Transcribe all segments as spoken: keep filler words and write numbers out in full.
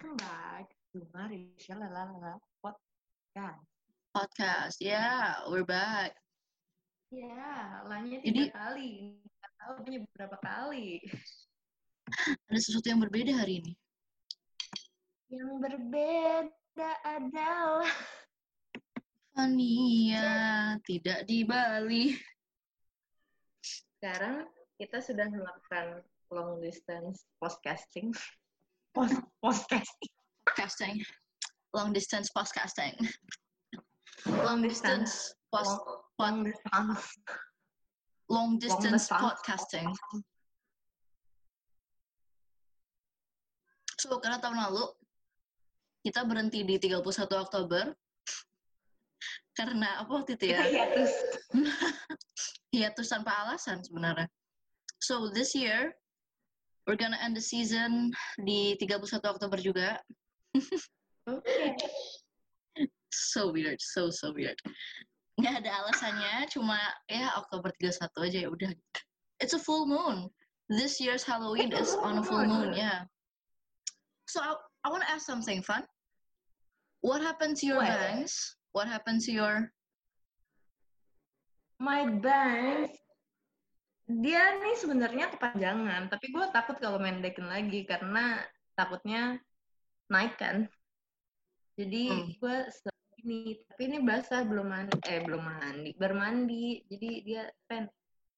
welcome back to Marisha Lalala Podcast. Podcast, yeah, we're back. Ya, lanya Jadi- tiga kali. Nggak tahu punya berapa kali. Ada sesuatu yang berbeda hari ini. Yang berbeda adalah Fania tidak di Bali. sekarang kita sudah melakukan long distance podcasting. Post podcasting. Podcasting, long distance podcasting, long distance post, Long distance. long distance distance. podcasting. So karena tahun lalu kita berhenti di tiga puluh satu Oktober karena apa waktu itu ya? Hiatus. Hiatus tanpa alasan sebenarnya. So this year we're gonna end the season di tiga puluh satu Oktober juga. Oke. So weird, so so weird. Nggak ada alasannya, cuma ya Oktober tiga puluh satu aja ya udah. It's a full moon. This year's Halloween is on a full moon, yeah. So I, I want to ask something fun. What happened to your What? bangs? What happened to your My bangs, dia nih sebenarnya kepanjangan, tapi gue takut kalau mendekin lagi karena takutnya naik kan. Jadi Hmm. gue ini, tapi ini basah belum mandi, eh belum mandi, baru mandi, jadi dia pen.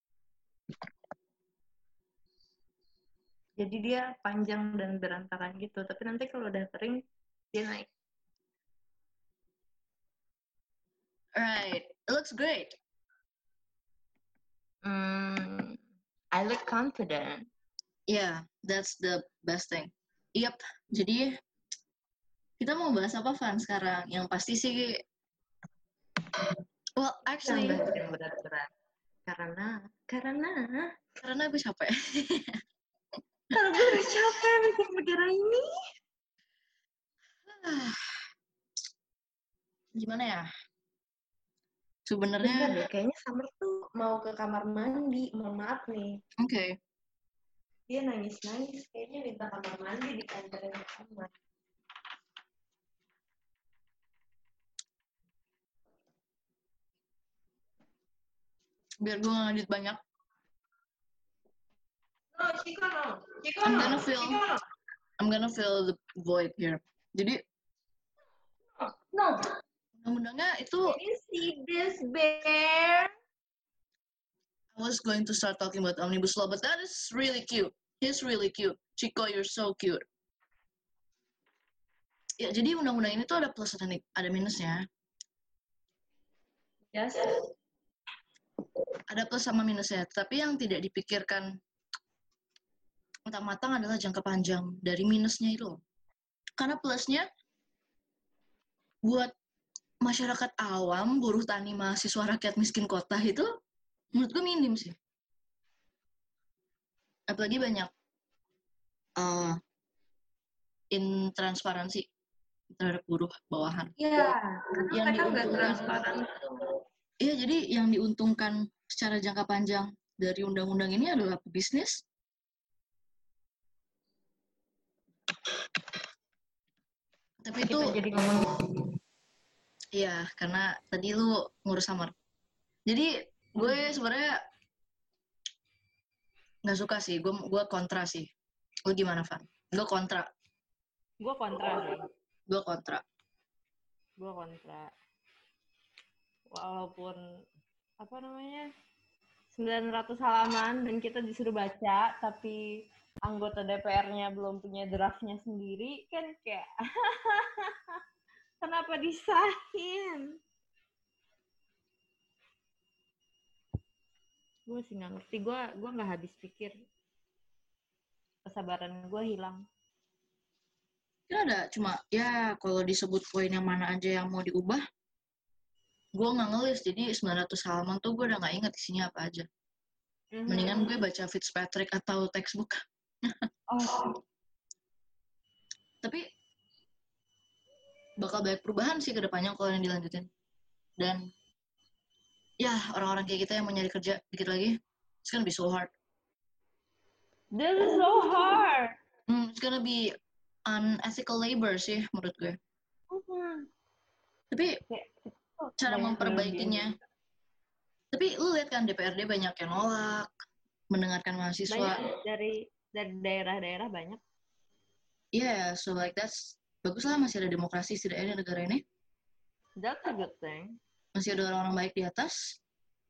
Jadi dia panjang dan berantakan gitu, tapi nanti kalau udah kering dia naik. Right, it looks great. Hmm, I look confident. Yeah, that's the best thing. Yep. Jadi kita mau bahas apa Van sekarang? Yang pasti sih, well actually Jangan bahas yang berat-berat. Karena, karena, karena gue capek. kalau gue udah capek bikin negara ini. Gimana ya? Bentar Sebenarnya, deh, kayaknya Summer tuh mau ke kamar mandi. Mohon maaf nih. oke. Dia nangis-nangis, kayaknya minta kamar mandi diantarin ke kamar. Biar gue nggak ngedit banyak. No, Chico no. Chico I'm no. gonna feel- Chico no. I'm gonna fill the void here. Jadi No. undang-undangnya itu, Can you see this bear? I was going to start talking about Omnibus Law, but that is really cute. He's really cute. Chico, you're so cute. Ya, jadi undang-undang ini tuh ada plus dan ada minusnya. Yes. Ada plus sama minusnya, tapi yang tidak dipikirkan matang-matang adalah jangka panjang dari minusnya itu. Karena plusnya buat masyarakat awam, buruh tani, mahasiswa, rakyat miskin kota itu menurut gue minim sih. Apalagi banyak uh, intransparansi terhadap buruh bawahan. Iya, karena Yang mereka nggak diuntungkan- transparan gitu. Iya, jadi yang diuntungkan secara jangka panjang dari undang-undang ini adalah pebisnis. Tapi itu, Kita jadi ngomong iya, karena tadi lu ngurus Summer. Jadi gue sebenarnya nggak suka sih, gue gue kontra sih. Lu gimana, Van? Gue kontra, gue kontra sih. gue kontra. Gue kontra. Walaupun apa namanya sembilan ratus halaman dan kita disuruh baca, tapi anggota D P R-nya belum punya draftnya sendiri, kan kayak kenapa disahin? Gue sih nggak ngerti, gue gue nggak habis pikir, kesabaran gue hilang. Kan ada cuma ya kalau disebut poin yang mana aja yang mau diubah, gue nggak ngelis. Jadi sembilan ratus halaman tuh gue udah nggak inget isinya apa aja. Mendingan gue baca Fitzpatrick atau textbook. Oh, Tapi bakal banyak perubahan sih ke depannya kalau yang dilanjutin. Dan ya orang-orang kayak kita yang mau nyari kerja dikit lagi, it's gonna be so hard. this is so hard. Hmm, it's gonna be unethical labor sih menurut gue. Hmm. Tapi Kayak, oh, cara banyak memperbaikinya. Tapi lu lihat kan D P R D banyak yang nolak, mendengarkan mahasiswa. Banyak dari dari daerah-daerah banyak. Yeah, so like that's bagus lah masih ada demokrasi setidaknya di negara ini. That's a good thing. Masih ada orang-orang baik di atas.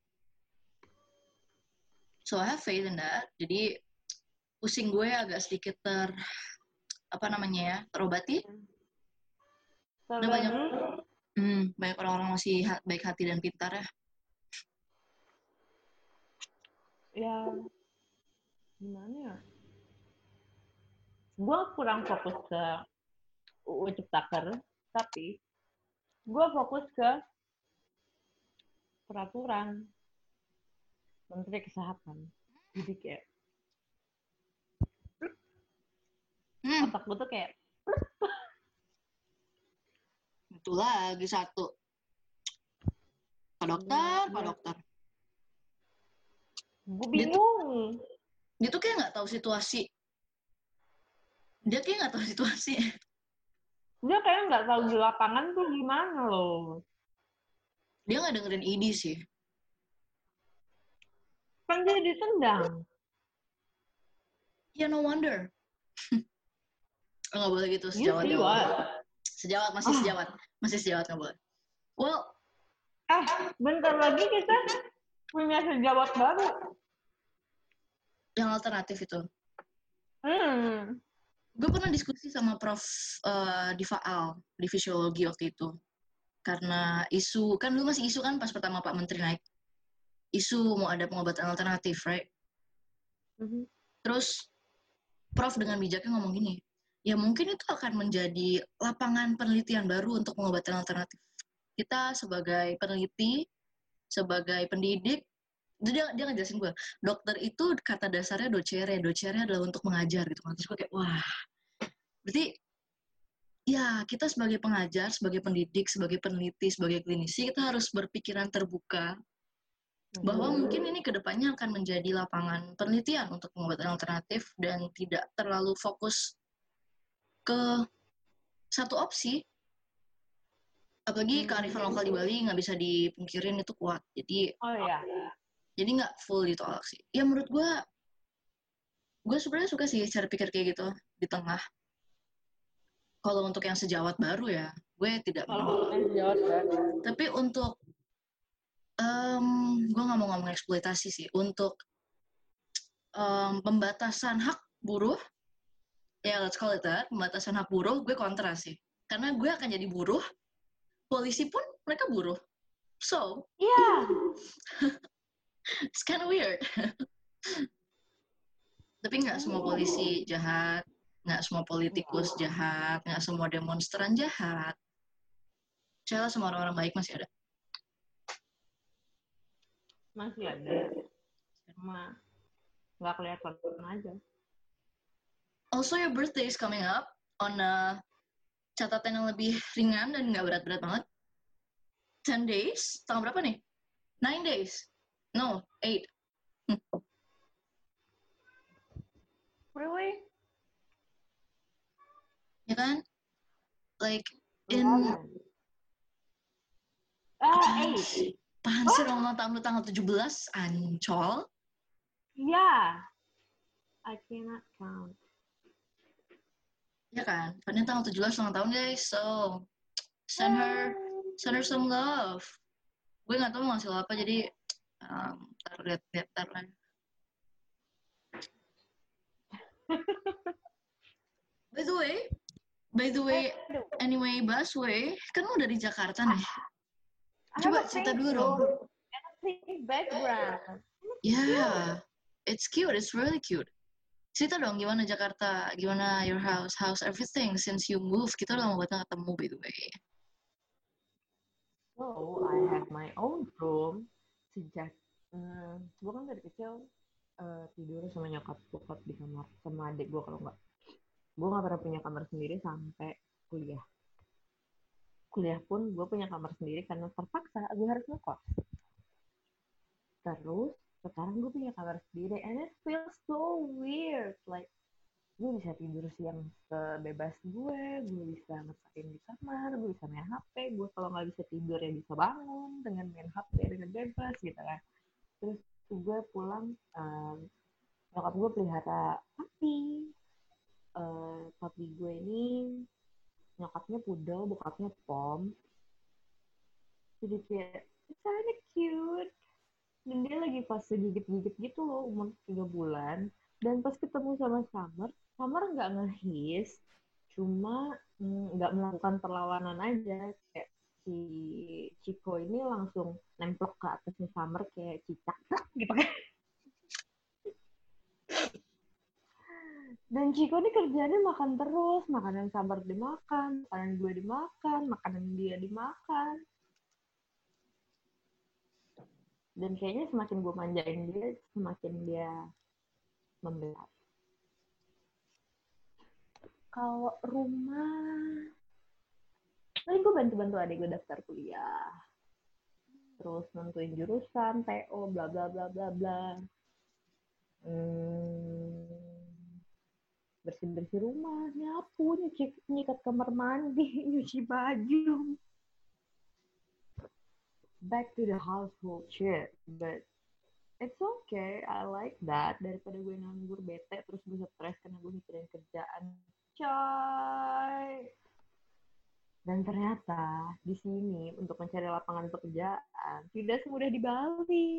So I have faith in that. Jadi pusing gue agak sedikit ter apa namanya ya terobati. Udah banyak, hmm, banyak orang-orang masih ha- baik hati dan pintar ya. Ya, gimana ya? Gue kurang fokus ke U U Ciptaker, tapi gue fokus ke peraturan Menteri Kesehatan. Jadi kayak Hmm, otak gue tuh kayak itu lagi satu. Pak dokter, Pak dokter. gue Dia tuh, bingung. dia tuh kayak nggak tahu situasi. Dia kayak nggak tahu situasi. Dia kayak nggak tahu di lapangan tuh gimana loh. Dia nggak dengerin I D sih. Kan dia ditendang. Ya no wonder. Oh, nggak boleh gitu You sejawat see ya. what? Sejawat masih Ah. sejawat, masih sejawat nggak boleh. Well, Eh, bentar lagi kita punya sejawat baru. yang alternatif itu. Hmm. Gue pernah diskusi sama Prof uh, di Faal di fisiologi waktu itu. Karena isu, kan dulu masih isu kan pas pertama Pak Menteri naik. Isu mau ada pengobatan alternatif, right? Mm-hmm. Terus Prof dengan bijaknya ngomong gini, ya mungkin itu akan menjadi lapangan penelitian baru untuk pengobatan alternatif. Kita sebagai peneliti, sebagai pendidik, dia dia ngejelasin gue, dokter itu kata dasarnya docere, docere adalah untuk mengajar gitu. Terus gue kayak, wah, berarti ya kita sebagai pengajar, sebagai pendidik, sebagai peneliti, sebagai klinisi, kita harus berpikiran terbuka bahwa mungkin ini kedepannya akan menjadi lapangan penelitian untuk pengobatan alternatif dan tidak terlalu fokus ke satu opsi. Apalagi kearifan lokal di Bali nggak bisa dipungkirin itu kuat. Jadi, oh ya. Jadi nggak full ditolak sih. Ya menurut gue, gue sebenarnya suka sih cara pikir kayak gitu di tengah. Kalau untuk yang sejawat baru ya, gue tidak menolak. Tapi untuk Um, gue nggak mau ngomong eksploitasi sih. Untuk um, pembatasan hak buruh, ya let's call it that, pembatasan hak buruh, gue kontra sih. Karena gue akan jadi buruh, polisi pun mereka buruh. So, yeah. It's kind of weird. Tapi nggak semua polisi jahat, nggak semua politikus jahat, nggak semua demonstran jahat. Saya semua orang-orang baik masih ada. Masih ada. Cuma nggak kelihatan aja. Also, your birthday is coming up on a catatan yang lebih ringan dan nggak berat-berat banget. ten days? Tanggal berapa nih? nine days? No, eight. Hm. Really? Ya kan? Like, in... Ah, eight. Apaan sih orang ulang tahun lu tanggal tujuh belas? Ancol? Yeah. I cannot count. Ya kan? Padahal tanggal tujuh belas ulang tahun guys, so send her send her some love. Gue gak tau mau ngasih lo apa, jadi um, tar liat liat tar lah. By the way, by the way, anyway, Busway, kan lu dari Jakarta nih. Coba cerita dulu dong. Background. Yeah, it's cute, it's really cute. Cerita dong gimana Jakarta, gimana your house, how's everything since you move. Kita udah lama banget ketemu by the way. So, I have my own room sejak uh, gue kan dari kecil uh, tidur sama nyokap bokap di kamar sama adik gue kalau nggak. Gue nggak pernah punya kamar sendiri sampai kuliah. Kuliah pun gue punya kamar sendiri karena terpaksa gue harus ngekos. Terus sekarang gue punya kamar sendiri and it feels so weird, like gue bisa tidur siang sebebas gue, gue bisa ngesakin di kamar, gue bisa main H P, gue kalau nggak bisa tidur ya bisa bangun dengan main H P dengan bebas gitu kan. Terus gue pulang, um, nyokap gue pelihara papi. Uh, papi gue ini nyokapnya poodle, bokapnya pom. Jadi kayak, it's kinda cute. Dan dia lagi fase gigit-gigit gitu loh, umur tiga bulan. Dan pas ketemu sama Summer, Summer nggak ngehis, cuma mm, nggak mm, melakukan perlawanan aja. Kayak si Chico ini langsung nemplok ke atasnya Summer kayak cicak gitu kan. Dan Chico ini kerjanya makan terus, makanan Summer dimakan, makanan gue dimakan, makanan dia dimakan. Dan kayaknya semakin gue manjain dia, semakin dia membela. Kalau rumah, paling gue bantu-bantu adik gue daftar kuliah. Terus nentuin jurusan, T O, bla bla bla bla bla. Hmm, bersih-bersih rumah, nyapu, nyuci, nyikat kamar mandi, nyuci baju. Back to the household shit. But it's okay, I like that. Daripada gue nganggur bete, terus gue stres karena gue mikirin kerjaan. Coy! Dan ternyata di sini untuk mencari lapangan pekerjaan tidak semudah di Bali.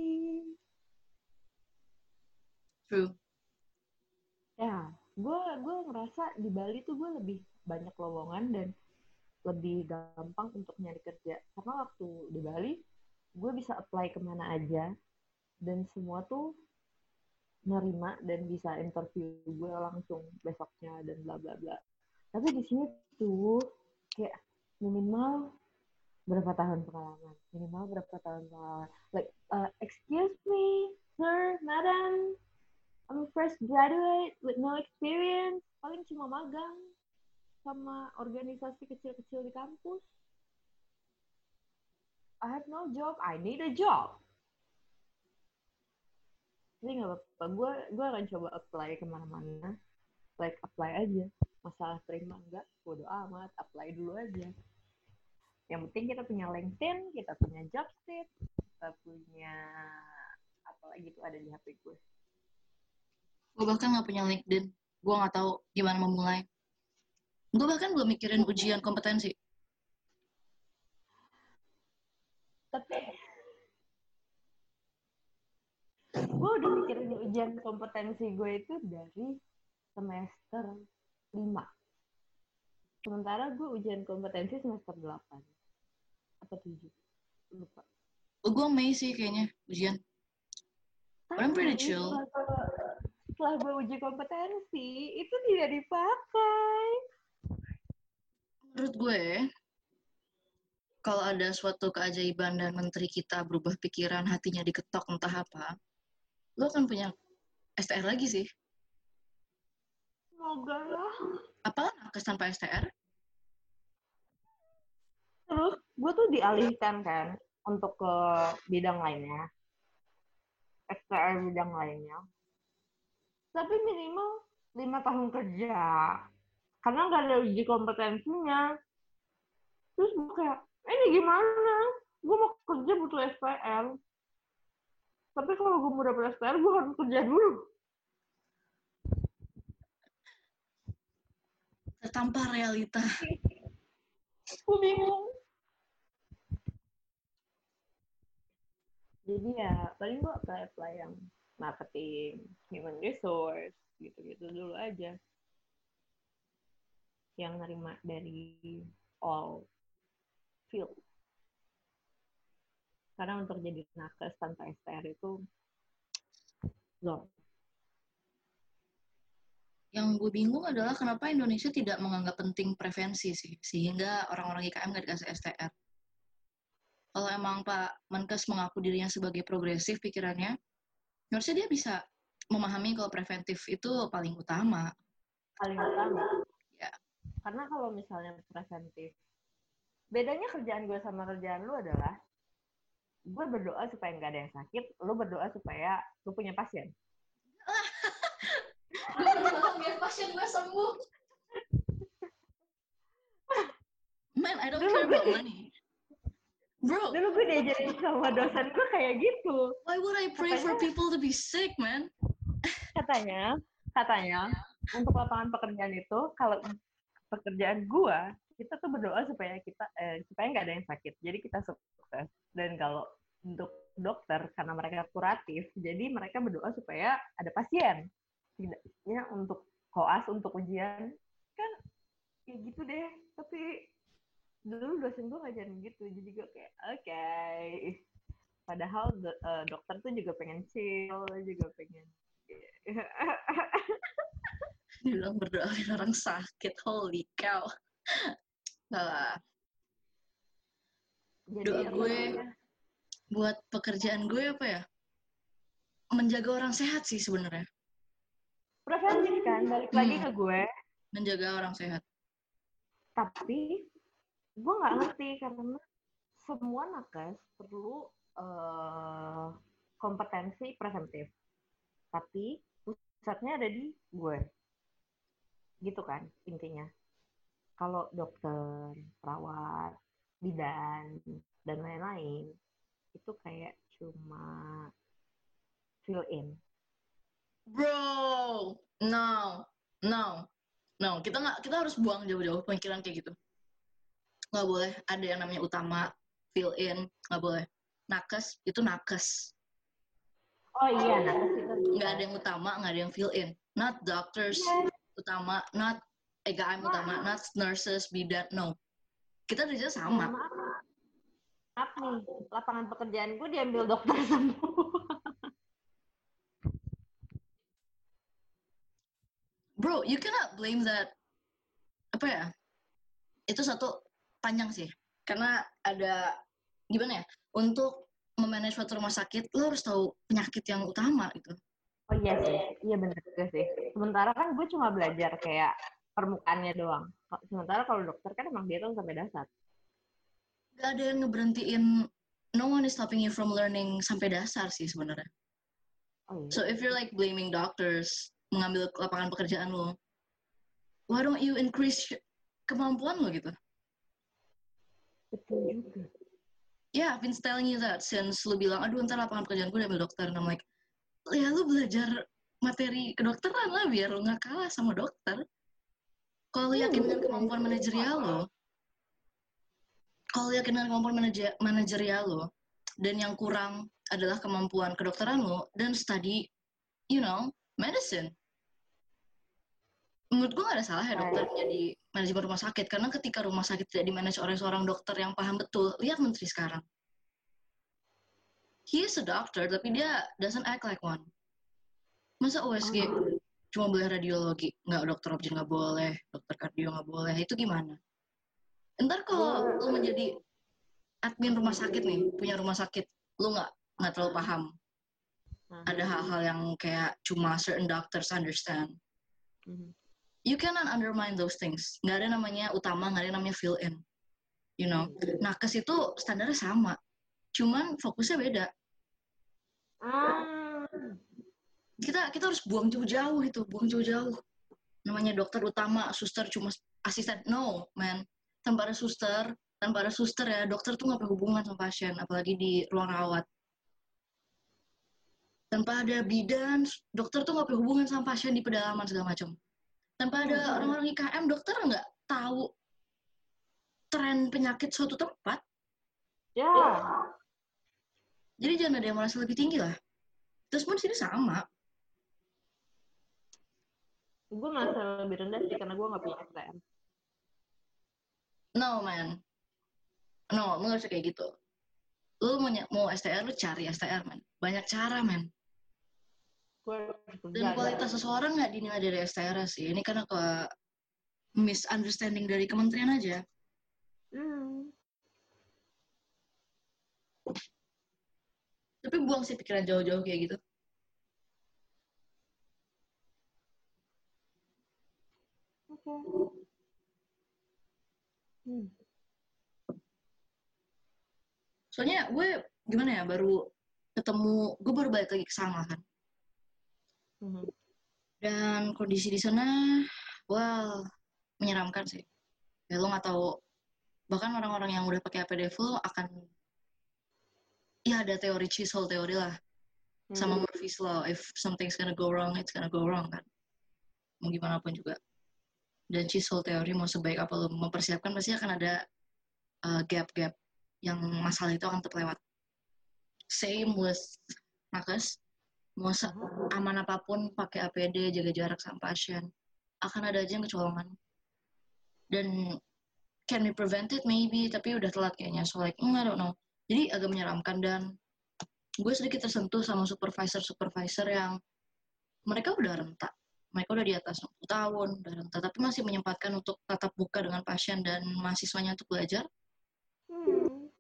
True. Ya, gue gue ngerasa di Bali tuh gue lebih banyak lowongan dan lebih gampang untuk nyari kerja. Karena waktu di Bali, gue bisa apply kemana aja dan semua tuh nerima dan bisa interview gue langsung besoknya dan bla bla bla. Tapi di sini tuh kayak minimal berapa tahun pengalaman, minimal berapa tahun pengalaman, like uh, excuse me sir, madam, I'm a fresh graduate with no experience, paling cuma magang sama organisasi kecil-kecil di kampus. I have no job, I need a job. Jadi nggak apa-apa, gue gue akan coba apply kemana-mana, like apply aja, masalah terima enggak bodo amat, apply dulu aja. Yang penting kita punya LinkedIn, kita punya Jobstreet, kita punya apa lagi tuh ada di H P gue. Gue bahkan nggak punya LinkedIn. Gue nggak tahu gimana memulai. Gue bahkan belum mikirin ujian kompetensi. Tapi gue udah mikirin ujian kompetensi gue itu dari semester lima. Sementara gue ujian kompetensi semester delapan. Atau tujuh. Lupa. Oh, gue Mei sih kayaknya ujian. But I'm pretty chill. Setelah, setelah gue uji kompetensi, itu tidak dipakai. Menurut gue, kalau ada suatu keajaiban dan menteri kita berubah pikiran, hatinya diketok entah apa, lo akan punya S T R lagi sih. Semoga lah. Apalah nakes tanpa S T R? Terus gue tuh dialihkan kan untuk ke bidang lainnya. S T R bidang lainnya. Tapi minimal lima tahun kerja. Karena nggak ada uji kompetensinya. Terus gue kayak, ini gimana? Gue mau kerja butuh S T R. Tapi kalau gue mau dapet S T R, gue harus kerja dulu. Tertampar realita. Gue bingung. Jadi ya, paling gue apply-apply yang marketing, human resource, gitu-gitu dulu aja. Yang nerima dari all field. Karena untuk jadi nakes tanpa S T R itu zor. Yang gue bingung adalah kenapa Indonesia tidak menganggap penting prevensi sih, sehingga orang-orang I K M nggak dikasih S T R. Kalau emang Pak Menkes mengaku dirinya sebagai progresif pikirannya, harusnya dia bisa memahami kalau preventif itu paling utama. Paling utama. Ya. Karena kalau misalnya preventif, bedanya kerjaan gue sama kerjaan lu adalah gue berdoa supaya nggak ada yang sakit, lu berdoa supaya lu punya pasien. Gue berdoa biar pasien gue sembuh. Man, I don't Dulu care gue, about money. Bro, dulu gue diajarin sama dosen gue kayak gitu. why would I pray for Katanya- people to be sick, man? Katanya, katanya untuk lapangan pekerjaan itu kalau pekerjaan gue, kita tuh berdoa supaya kita eh, supaya nggak ada yang sakit. Jadi kita sukses. Dan kalau untuk dokter karena mereka kuratif, jadi mereka berdoa supaya ada pasien. Tidaknya untuk koas, untuk ujian kan ya gitu deh. Tapi dulu dosen gue ngajarin gitu, jadi gue kayak oke. Okay. Padahal do- uh, dokter tuh juga pengen chill, juga pengen. Bilang berdoain orang sakit, holy cow. Nggak lah. Jadi Doa apa gue namanya? buat pekerjaan gue apa ya? Menjaga orang sehat sih sebenarnya. Preventif kan, balik lagi Hmm. ke gue. Menjaga orang sehat. Tapi gue nggak ngerti karena semua nakes perlu uh, kompetensi preventif. Tapi pusatnya ada di gue. Gitu kan intinya. Kalau dokter, perawat, bidan, dan lain-lain, itu kayak cuma fill in. Bro, no, no, no. Kita nggak, kita harus buang jauh-jauh pemikiran kayak gitu. Nggak boleh ada yang namanya utama, fill in, nggak boleh. Nakes itu nakes. Oh iya, nakes itu. Nggak ada yang utama, nggak ada yang fill in. Not doctors Yes. utama, not E K M utama, not nurses, bidan, no. Kita kerja sama. Maaf, maaf nih, lapangan pekerjaan gue diambil dokter semua. Bro, you cannot blame that. Apa ya? Itu satu panjang sih. Karena ada, gimana ya? Untuk memanage suatu rumah sakit, lo harus tahu penyakit yang utama gitu. Oh iya sih, iya bener juga sih. Sementara kan gue cuma belajar kayak permukaannya doang. Sementara kalau dokter kan emang dia tuh sampai dasar. Gak ada yang ngeberhentiin, no one is stopping you from learning sampai dasar sih sebenarnya. Oh iya. So if you're like blaming doctors, mengambil lapangan pekerjaan lo, why don't you increase kemampuan lo gitu? Betul juga. Yeah, I've been telling you that since lu bilang, aduh ntar lapangan pekerjaan gue diambil dokter. And I'm like, ya lu belajar materi kedokteran lah biar lu gak kalah sama dokter. Kalau lu yakin dengan kemampuan manajerial lo, kalau lu yakin dengan kemampuan manajer manajerial lo, dan yang kurang adalah kemampuan kedokteran lo, dan study, you know, medicine. Menurut gue gak ada salah ya dokter menjadi manajemen rumah sakit, karena ketika rumah sakit tidak dimanage oleh seorang dokter yang paham betul, lihat menteri sekarang. He is a doctor, tapi dia doesn't act like one. Masa O S G oh. cuma boleh radiologi, nggak dokter objek nggak boleh, dokter kardio nggak boleh, itu gimana? Ntar kalau lu menjadi admin rumah sakit nih, punya rumah sakit, lu nggak nggak terlalu paham. Ada hal-hal yang kayak cuma certain doctors understand. You cannot undermine those things. Nggak ada namanya utama, nggak ada namanya fill in. You know, nakes itu standarnya sama, cuman fokusnya beda. kita kita harus buang jauh-jauh itu, buang jauh-jauh. Namanya dokter utama, suster cuma asisten. No, man. Tanpa ada suster, tanpa ada suster ya, dokter tuh nggak berhubungan sama pasien, apalagi di ruang rawat. Tanpa ada bidan, dokter tuh nggak berhubungan sama pasien di pedalaman segala macam. Tanpa ada orang-orang I K M, dokter nggak tahu tren penyakit suatu tempat. Ya. Jadi jangan ada yang merasa lebih tinggi lah. Terus pun sini sama. Gue merasa lebih rendah sih karena gue nggak punya S T M. No man, no, lu nggak bisa kayak gitu. Lu mau mau S T R, lu cari S T R man. Banyak cara man. Dan kualitas seseorang nggak dinilai dari S T R sih. Ini karena ke misunderstanding dari kementerian aja. Hmm. Tapi buang sih pikiran jauh-jauh kayak gitu. Oke. Okay. Hmm. Soalnya gue gimana ya, baru ketemu, gue baru balik lagi ke sana kan. Hmm. Dan kondisi di sana, well, menyeramkan sih. Ya lo nggak tahu, bahkan orang-orang yang udah pakai A P D full akan, ya ada teori chisel teori lah, sama Hmm. Murphy's Law, if something's gonna go wrong, it's gonna go wrong kan, mau gimana pun juga. Dan chisel teori mau sebaik apa lo mempersiapkan, pasti akan ada uh, gap-gap yang masalah itu akan terlewat. Same with nakes, mau aman apapun pakai A P D, jaga jarak sama pasien, akan ada aja yang kecolongan. Dan can be prevented maybe, tapi udah telat kayaknya. So like, mm, I don't know. Jadi agak menyeramkan, dan gue sedikit tersentuh sama supervisor-supervisor yang mereka udah renta. Mereka udah di atas enam puluh tahun, udah renta, tapi masih menyempatkan untuk tatap muka dengan pasien dan mahasiswanya untuk belajar. Hmm.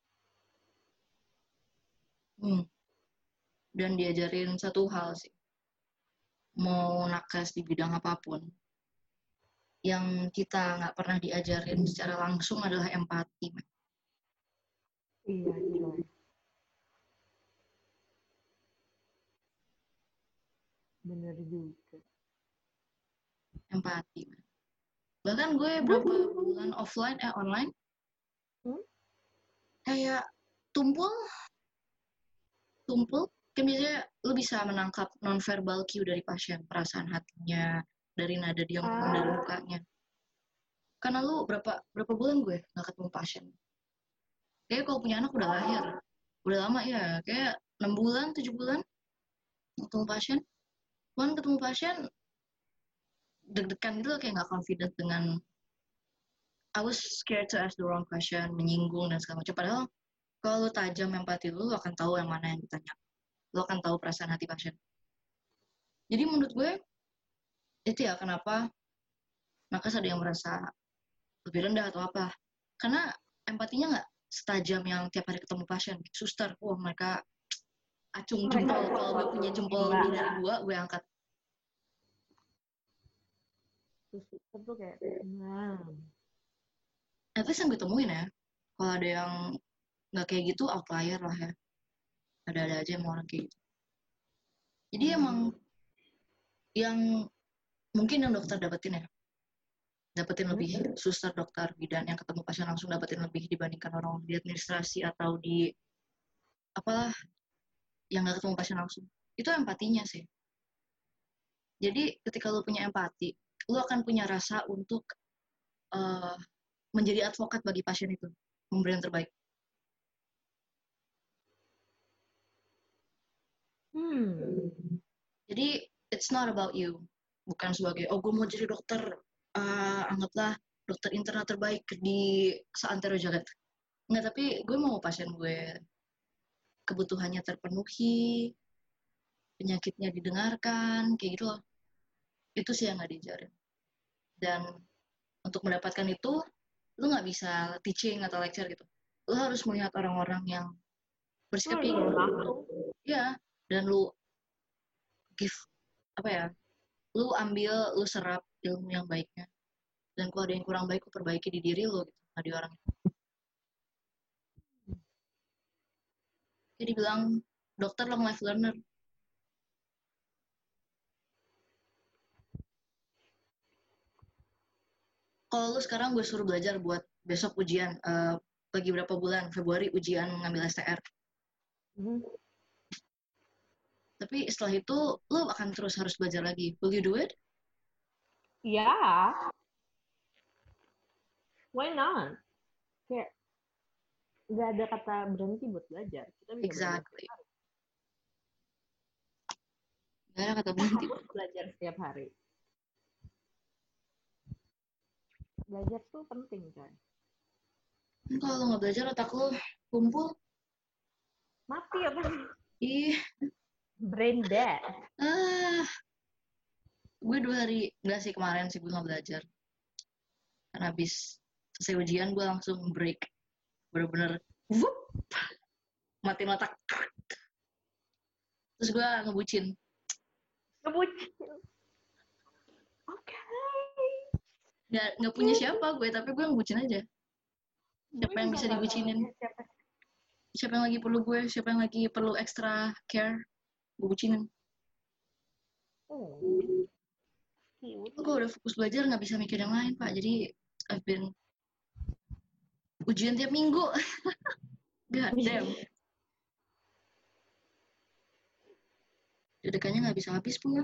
Hmm. Dan diajarin satu hal sih, mau nakes di bidang apapun, yang kita nggak pernah diajarin secara langsung adalah empati. Iya, coy. Bener juga. Empati. Bahkan gue berapa bulan offline, eh online, Hmm? kayak tumpul, tumpul. Kan biasanya lu bisa menangkap non-verbal cue dari pasien, perasaan hatinya, dari nada dia ngomong, dari mukanya. Karena lu berapa berapa bulan gue nggak ketemu pasien. Kayak kalau punya anak udah lahir, udah lama ya, kayak enam bulan, tujuh bulan ketemu pasien. Cuman ketemu pasien deg-degan gitu, kayak nggak confident dengan, I was scared to ask the wrong question, menyinggung dan segala macam. Padahal kalau lu tajam empati lu, lu akan tahu yang mana yang ditanya. Lu akan tahu perasaan hati pasien. Jadi menurut gue, itu ya kenapa nakes ada yang merasa lebih rendah atau apa. Karena empatinya nggak setajam yang tiap hari ketemu pasien. Suster, wah mereka acung jempol. Kalau gue punya jempol lebih dari dua, gue angkat. Suster tuh kayak, nah. At least yang gue temuin ya, kalau ada yang nggak kayak gitu, outlier lah ya. Ada-ada aja yang orang kayak gitu. Jadi Hmm. emang yang mungkin yang dokter dapetin ya, dapetin lebih, suster, dokter, bidan yang ketemu pasien langsung dapetin lebih dibandingkan orang di administrasi atau di apalah yang nggak ketemu pasien langsung. Itu empatinya sih. Jadi ketika lu punya empati, lu akan punya rasa untuk uh, menjadi advokat bagi pasien itu, memberi yang terbaik. Hmm. Jadi it's not about you, bukan sebagai oh gue mau jadi dokter, uh, anggaplah dokter internal terbaik di seantero jagat. Enggak, tapi gue mau pasien gue kebutuhannya terpenuhi, penyakitnya didengarkan, kayak gitu loh. Itu sih yang nggak diajarin. Dan untuk mendapatkan itu, lu nggak bisa teaching atau lecture gitu. Lu harus melihat orang-orang yang bersikap kayak gitu. Ya, dan lu give, apa ya, lu ambil, lu serap ilmu yang baiknya. Dan kalau ada yang kurang baik, lu perbaiki di diri lu, gitu, nggak di orang itu. Jadi bilang, dokter long life learner. Kalau lu sekarang gue suruh belajar buat besok ujian, uh, lagi berapa bulan, Februari ujian mengambil S T R. Hmm. Tapi setelah itu, lu akan terus harus belajar lagi. Will you do it? Iya. Yeah. Why not? Kayak nggak ada kata berhenti buat belajar. Kita bisa Exactly. belajar. Nggak ada kata berhenti. Belajar setiap hari. Belajar tuh penting kan. Kalau lu nggak belajar, otak lu kumpul. Mati apa sih? Ih. Brain dead. Ah. Gue dua hari, enggak sih kemarin sih gue nggak belajar. Karena habis selesai ujian gue langsung break. Bener-bener wup, matiin otak. Terus gue ngebucin. Ngebucin. Oke. Okay. Nggak, nggak punya siapa gue, tapi gue ngebucin aja. Siapa yang bisa dibucinin? Siapa? Siapa yang lagi perlu gue? Siapa yang lagi perlu extra care? Gue bucinin. Oh, cute. Gue udah fokus belajar nggak bisa mikir yang lain Pak. Jadi I've been ujian tiap minggu. God damn. Dedekannya nggak bisa habis pun.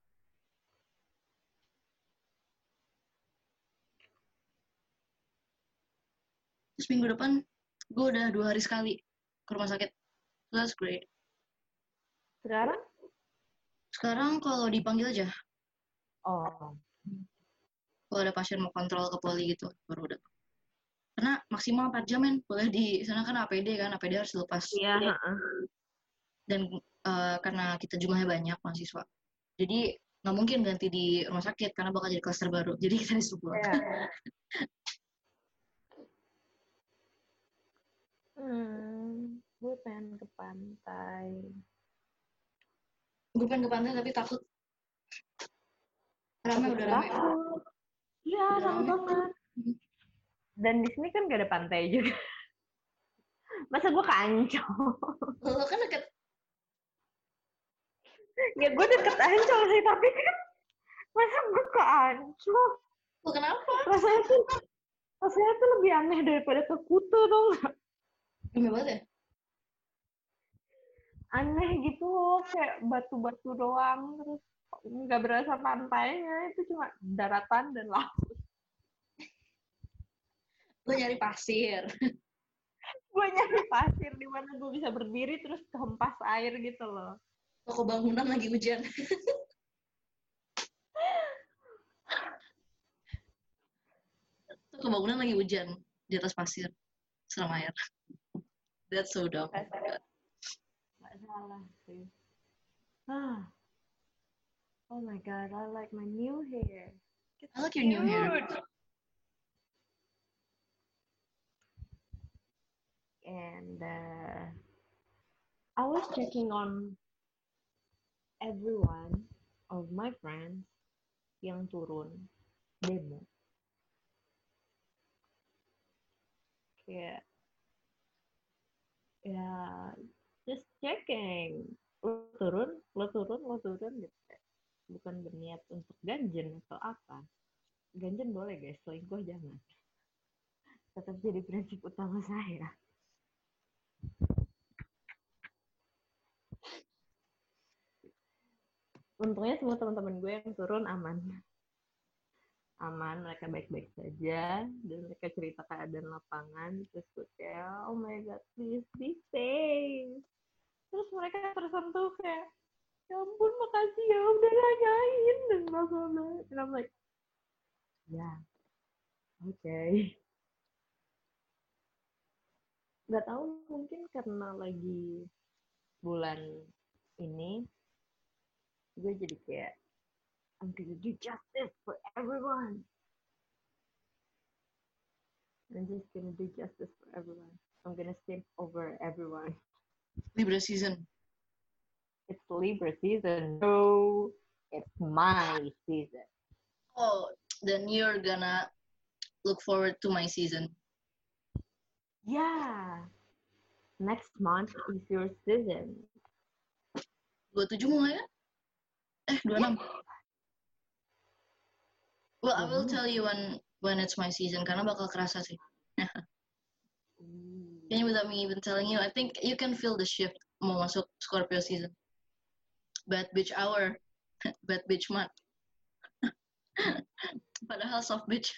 Terus minggu depan gue udah dua hari sekali ke rumah sakit. That's great. Sekarang? Sekarang kalau dipanggil aja. Oh. Kalau ada pasien mau kontrol ke poli gitu baru udah. Karena maksimal empat jam men. Boleh di sana kan A P D kan. A P D harus dilepas. Iya. Dan uh, karena kita jumlahnya banyak mahasiswa. Jadi nggak mungkin ganti di rumah sakit karena bakal jadi klaster baru. Jadi kita disuruh pulang. Yeah. Hmm, gue pengen ke pantai. Gue pengen ke pantai tapi takut. Rame udah rame. Iya, rame banget. Dan di sini kan gak ada pantai juga. Masa gue ke Ancol? Lo kan deket. Ya gue deket Ancol sih, tapi kan masa gue ke Ancol? Lo kenapa? Rasanya tuh, rasanya tuh lebih aneh daripada ke Kuta, tau gak? Rame banget ya? Aneh gitu, kayak batu-batu doang, terus nggak berasa pantainya, itu cuma daratan dan laut. Lo nyari pasir. Gue nyari pasir di mana gue bisa berdiri terus kehempas air gitu loh. Toko bangunan lagi hujan. Toko bangunan lagi hujan di atas pasir. Seram air. That's so dumb. Gak salah sih. Ah. Oh my god, I like my new hair. It's I like your cute. New hair. And uh, I was checking on everyone of my friends yang turun demo. Kayak, ya, just checking. Lo turun, lo turun, lo turun gitu. Bukan berniat untuk ganjen atau apa. Ganjen boleh guys, selingkuh jangan. Tetap jadi prinsip utama saya. Untungnya semua teman-teman gue yang turun aman. Aman, mereka baik-baik saja. Dan mereka cerita keadaan lapangan. Terus gue kayak, oh my god, please be safe. Terus mereka tersentuh kayak, ya ampun makasih ya udah nanyain. Dan bla bla bla. And I'm like, ya, yeah, oke. Okay. Gak tahu mungkin karena lagi bulan ini, gue jadi kayak, I'm gonna do justice for everyone. I'm just gonna do justice for everyone. I'm gonna simp over everyone. Libra season. It's Libra season. No, it's my season. Oh, then you're gonna look forward to my season. Yeah. Next month is your season. dua puluh tujuh mulai kan? Eh, dua puluh enam. Yeah. Well, I will tell you when when it's my season karena bakal kerasa sih. Kayaknya without me even telling you, I think you can feel the shift mau masuk Scorpio season. Bad bitch hour, bad bitch month. Padahal soft bitch.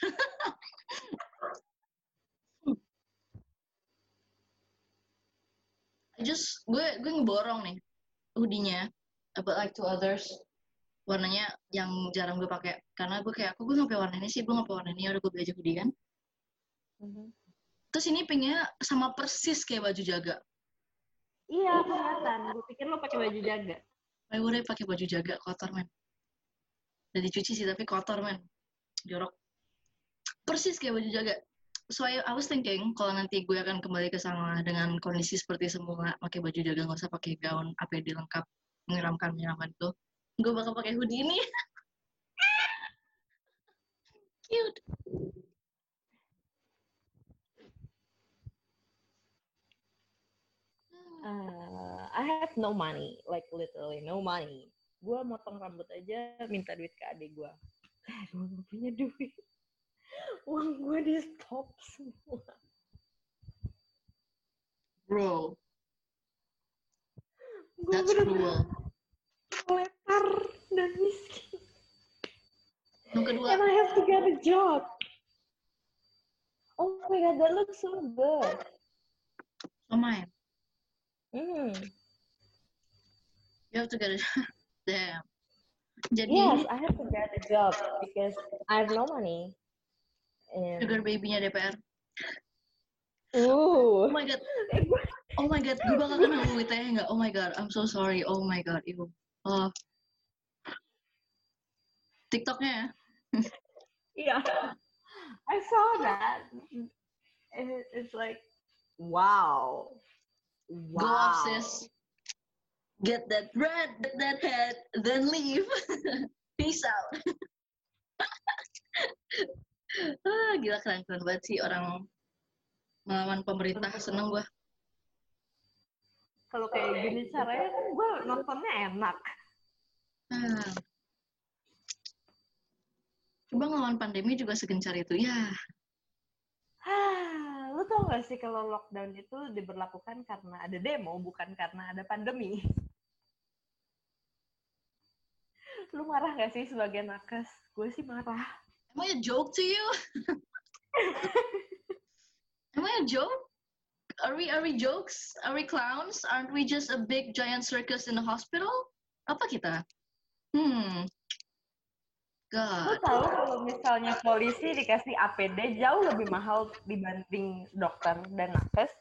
I just gue gue ngeborong nih hoodie-nya, but like to others. Warnanya yang jarang gue pakai karena gue kayak aku gue nggak pakai warna ini sih, gue nggak pakai warna ini, udah gue beli aja hoodie kan. Mm-hmm. Terus ini pinknya sama persis kayak baju jaga. Iya kelihatan, gue pikir lo pakai baju jaga. Gue udah pakai baju jaga kotor men. Udah dicuci sih tapi kotor men, jorok. Persis kayak baju jaga. So I, I was thinking kalau nanti gue akan kembali ke sana dengan kondisi seperti semula, pakai baju jaga nggak usah pakai gaun A P D lengkap menyeramkan menyeramkan itu, gue bakal pakai hoodie ini. Cute. Uh, I have no money, like literally no money gue motong rambut aja minta duit ke adik gue. Gue gak punya duit, uang gue di stop semua. Bro, Gue that's cruel. letar dan miskin. Yang kedua, and I have to get a job. Oh my god, that looks so good. so mine. Hmm. You have to get it. Damn. Jadi, Yes, I have to get a job because I have no money. And... sugar baby-nya D P R. Ooh. Oh my god. Oh my god, gue bakal kena U I T E nggak? Oh my god, I'm so sorry. Oh my god, ibu. Oh. TikToknya ya? Yeah, I saw that. And it's like, wow. Wow. Go up, sis. Get that bread, get that head, then leave. Peace out. Ah, gila keren-keren banget sih orang melawan pemerintah. Seneng gue. Kalau kayak gini caranya kan gue nontonnya enak. Hmm. Coba ngelawan pandemi juga segencar itu ya. Hah, lu tau gak sih kalau lockdown itu diberlakukan karena ada demo, bukan karena ada pandemi? Lu marah gak sih sebagai nakes? Gue sih marah. Am I a joke to you? Am I a joke? Are we are we jokes? Are we clowns? Aren't we just a big giant circus in the hospital? Apa kita? Hmm. Lu God. tahu kalau misalnya polisi dikasih A P D jauh lebih mahal dibanding dokter dan nakes?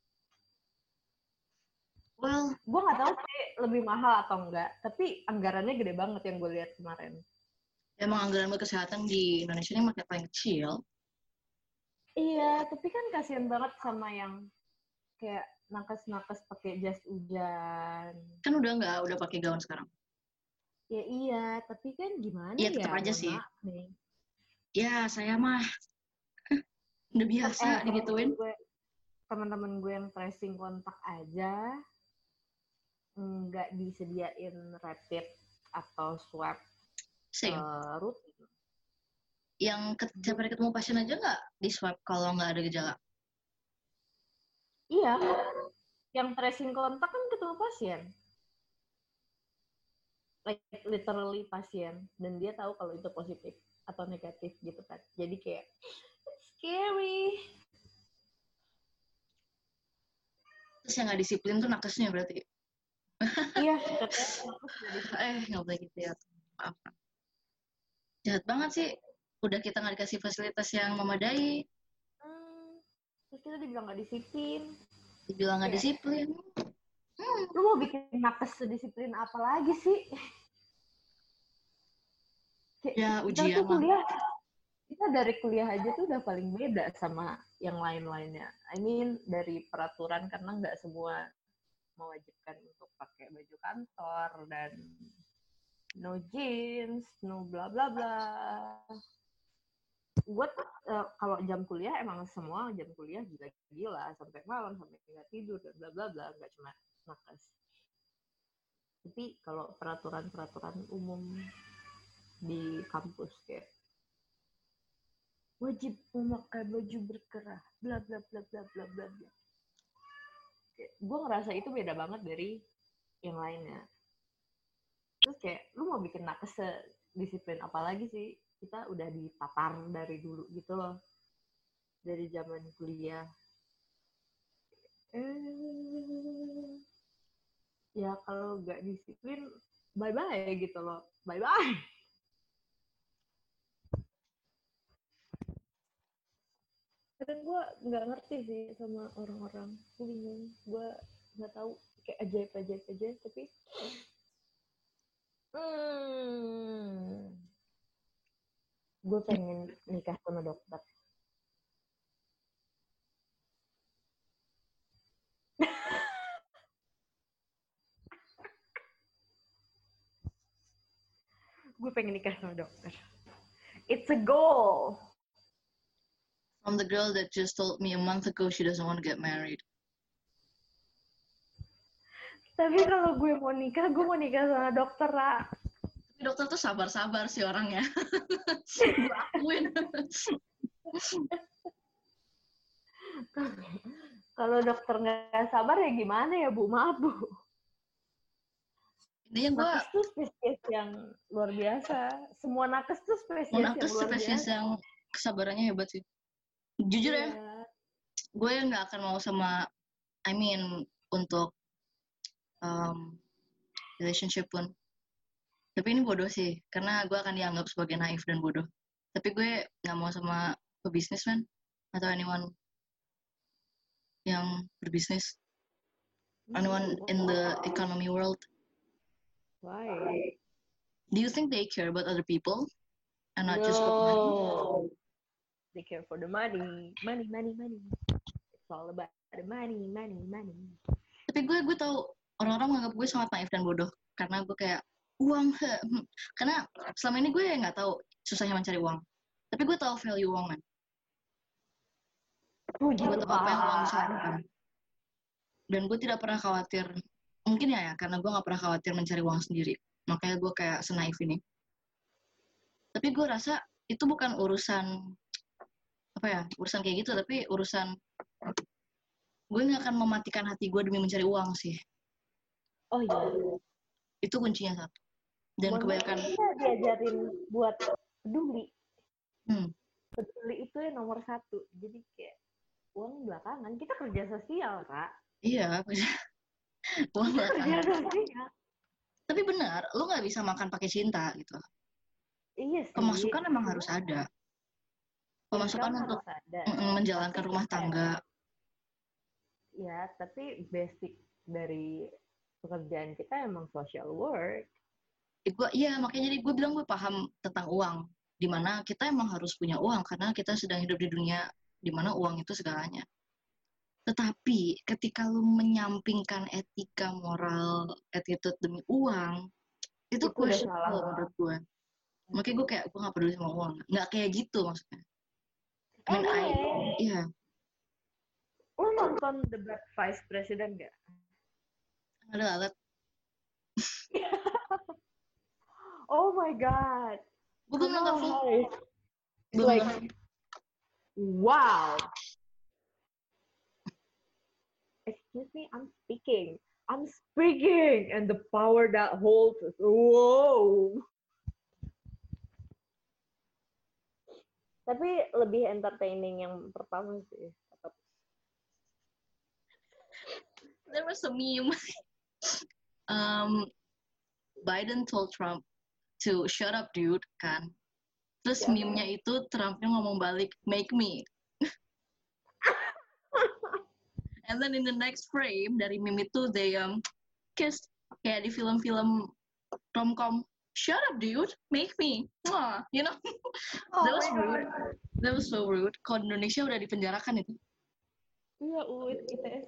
Well, gue nggak tahu sih lebih mahal atau enggak, tapi anggarannya gede banget yang gue lihat kemarin. Emang anggaran buat kesehatan di Indonesia ini makin paling kecil. Iya, tapi kan kasihan banget sama yang kayak nakes-nakes pakai jas hujan. Kan udah nggak, udah pakai gaun sekarang. Ya iya, tapi kan gimana ya? ya? Tetap aja sih. Nih. Ya, saya mah udah biasa eh, digituin. Teman-teman gue yang tracing kontak aja nggak disediain rapid atau swab uh, rutin. Yang setiap hari ketemu pasien aja nggak di swab kalau nggak ada gejala? Iya, yang tracing kontak kan ketemu pasien. Like literally pasien, dan dia tahu kalau itu positif atau negatif gitu kan. Jadi kayak scary. Terus yang nggak disiplin tuh nakesnya berarti? Iya. eh nggak boleh gitu ya. Maaf. Jahat banget sih. Udah kita nggak dikasih fasilitas yang memadai. Hmm, terus kita dibilang nggak disiplin. Dibilang nggak yeah. disiplin. Hmm. Lu mau bikin nakes sedisiplin apa lagi sih? Kayak, ya kita ujian tuh kuliah, kita dari kuliah aja tuh udah paling beda sama yang lain-lainnya. I mean dari peraturan, karena nggak semua mewajibkan untuk pakai baju kantor dan no jeans, no bla bla bla. Gue uh, kalau jam kuliah emang semua jam kuliah gila-gila sampai malam, sampai nggak tidur dan bla bla bla, nggak cuma nakes. Tapi kalau peraturan-peraturan umum di kampus kayak wajib memakai baju berkerah, bla bla bla bla bla bla bla. Gue ngerasa itu beda banget dari yang lainnya. Terus kayak lu mau bikin nakes sedisiplin apa lagi sih? Kita udah ditatar dari dulu gitu loh, dari zaman kuliah. Eh, ya kalau nggak disiplin, bye bye gitu loh, bye bye. Kadang gue nggak ngerti sih sama orang-orang, gue bingung, gue nggak tahu, kayak ajaib ajaib aja, tapi hmm, gue pengen nikah sama dokter. Gue pengen nikah sama dokter. It's a goal. From the girl that just told me a month ago she doesn't want to get married. Tapi kalau gue mau nikah, gue mau nikah sama dokter, Ra. Tapi dokter tuh sabar-sabar sih orangnya. Gue akuin. Kalau dokter nggak sabar ya gimana ya, Bu? Maaf, Bu. Intinya gue Nakes tuh spesies yang luar biasa. Semua nakes tuh spesies mau yang nakes luar spesies biasa. yang kesabarannya hebat sih. Jujur ya, Iya. gue nggak akan mau sama, I mean, untuk um, relationship pun. Tapi ini bodoh sih, karena gue akan dianggap sebagai naif dan bodoh. Tapi gue nggak mau sama pebisnis man, atau anyone yang berbisnis, anyone in the economy world. Why? Do you think they care about other people and not No. just about money? They care for the money, money, money, money. It's all about the money, money, money. Tapi gue gue tahu orang-orang menganggap gue sangat naif dan bodoh karena gue kayak uang. Karena selama ini gue nggak tahu susahnya mencari uang. Tapi gue tahu value uang man. Oh, Gue tahu apa yang uang bisa lakukan. Dan gue tidak pernah khawatir. Mungkin ya, ya karena gue nggak pernah khawatir mencari uang sendiri. Makanya gue kayak senaif ini. Tapi gue rasa itu bukan urusan apa ya, urusan kayak gitu. Tapi urusan gue nggak akan mematikan hati gue demi mencari uang sih. Oh iya. Itu kuncinya satu. Dan Mohon kebanyakan kita diajarin buat peduli. Hmm. Peduli itu yang nomor satu. Jadi kayak uang belakangan. Kita kerja sosial, Kak. Iya, uang belakangan. Kerja sosial. Tapi benar, lo nggak bisa makan pakai cinta gitu. Iya sih. Pemasukan emang harus ada. Pemasukan Income untuk harus ada. menjalankan Tapi rumah tangga. Ya, tapi basic dari pekerjaan kita emang social work. Eh, gua, iya, makanya jadi gue bilang gue paham tentang uang. Dimana kita emang harus punya uang karena kita sedang hidup di dunia dimana uang itu segalanya. Tetapi ketika lo menyampingkan etika, moral, attitude demi uang, itu, Itu udah salah. questionable menurut gue. Makanya gue kayak gue nggak peduli sama uang. Nggak kayak gitu maksudnya. I mean, I, iya. Lo nonton The Black Vice President gak? Ada alat. Oh my god. Gue belum nonton full. Belum like, nonton. Wow. Excuse me, I'm speaking. I'm speaking, and the power that holds us. Wow. Tapi lebih entertaining yang pertama sih. There was a meme. um, Biden told Trump to shut up, dude, kan. Terus yeah. meme-nya itu Trumpnya ngomong balik, make me. And then in the next frame dari meme itu they um kiss kayak di film-film rom-com. Shut up, dude, make me. Wah, you know. Oh, that was rude. God. That was so rude. Kalau di Indonesia udah dipenjarakan itu. Iya, U I T S.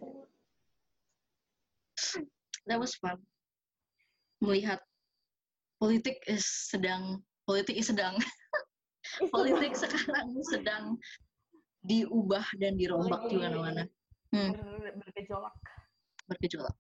That was fun. Melihat politik is sedang politik is sedang politik sekarang sedang diubah dan dirombak di mana-mana. Hmm. Bergejolak. Bergejolak.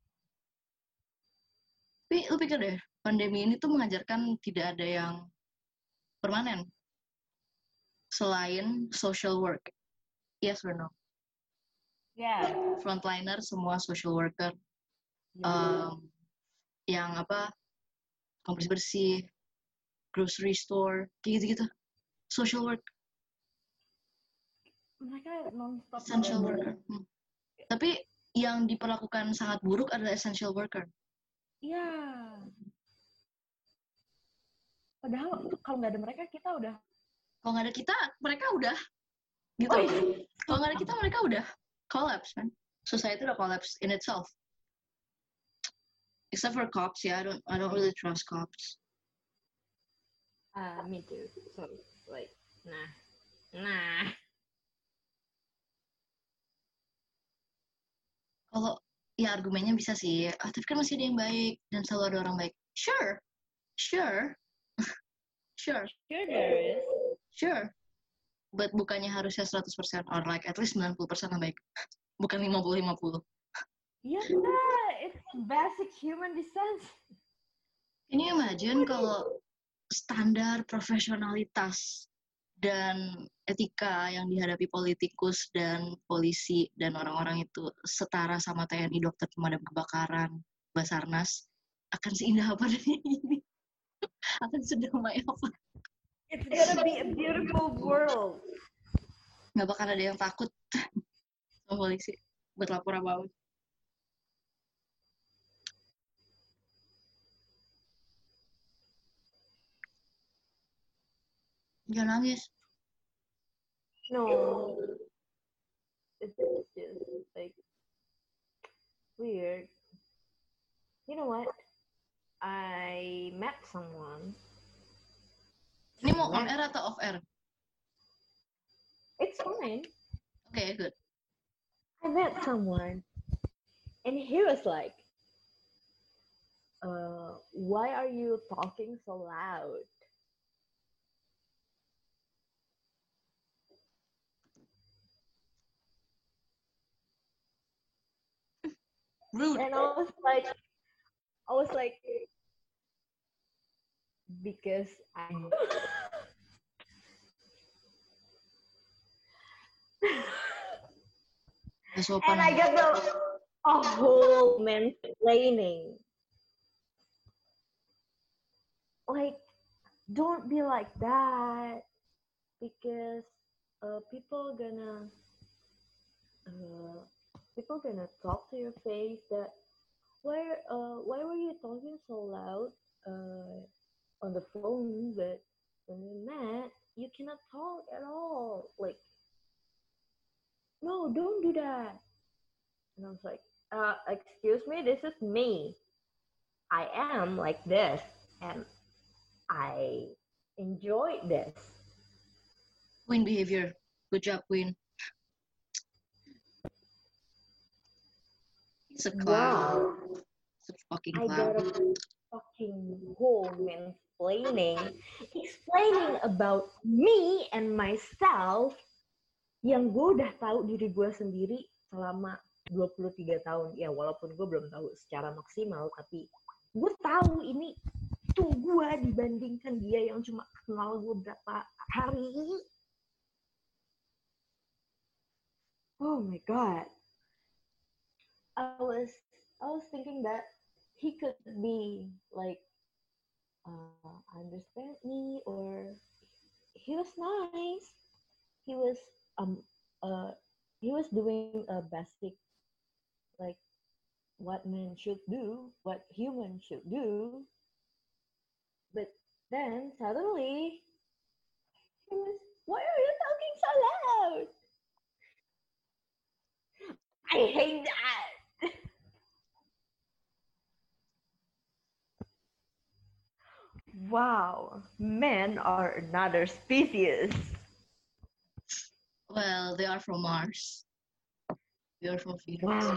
Tapi lu pikir deh, pandemi ini tuh mengajarkan tidak ada yang permanen selain social work. Yes or no? Yeah. Frontliner semua social worker. Yeah. Um, yang apa? Kompres bersih, grocery store, kayak gitu-gitu. Social work. Mereka non-stop. Essential worker. Hmm. Tapi yang diperlakukan sangat buruk adalah essential worker. Iya. Padahal kalau nggak ada mereka, kita udah. Kalau nggak ada kita, mereka udah. Gitu. Oh, iya. Kalau nggak ada kita, mereka udah collapse, man. Society udah collapse in itself. Except for cops, yeah, I don't, I don't really trust cops. Ah, uh, me too. So, like, nah, nah. Kalau ya argumennya bisa sih, ah, tapi kan masih ada yang baik dan selalu ada orang baik. Sure, sure, sure. Sure there is. Sure. But bukannya harusnya seratus persen or like at least sembilan puluh persen yang baik. Bukan lima puluh lima puluh. Iya, yeah, it's basic human decency. Can you imagine kalau standar profesionalitas dan etika yang dihadapi politikus dan polisi dan orang-orang itu setara sama T N I, dokter pemadam kebakaran, Basarnas, akan seindah apa dari ini? Akan sedamai apa? It's gonna be a beautiful world. Nggak bakal ada yang takut sama polisi buat lapor apa-apa. Jangan nangis. No, it's just like weird. You know what? I met someone. Ini mau on air atau off air? It's fine. Okay, good. I met someone, and he was like, uh, "Why are you talking so loud?" Rude. And I was like, I was like, because I. And I got the a whole mansplaining. Like, don't be like that, because uh, people gonna uh, people gonna talk to your face that why uh why were you talking so loud uh on the phone, but when we met you cannot talk at all, like, no, don't do that. And I was like, uh excuse me, this is me. I am like this, and I enjoy this. Queen behavior. Good job, Queen. It's a clown. Wow. It's a fucking I clown. got a fucking whole mansplaining, explaining about me and myself, yang gue udah tahu diri gue sendiri selama dua puluh tiga tahun. Ya, walaupun gue belum tahu secara maksimal, tapi gue tahu ini tuh gue dibandingkan dia yang cuma kenal gue berapa hari. Oh my god. I was I was thinking that he could be like uh, understand me, or he was nice. He was um uh he was doing a basic, like, what men should do, what humans should do. But then suddenly he was, why are you talking so loud? I hate that. Wow, men are another species. Well, they are from Mars. We are from Venus. Wow.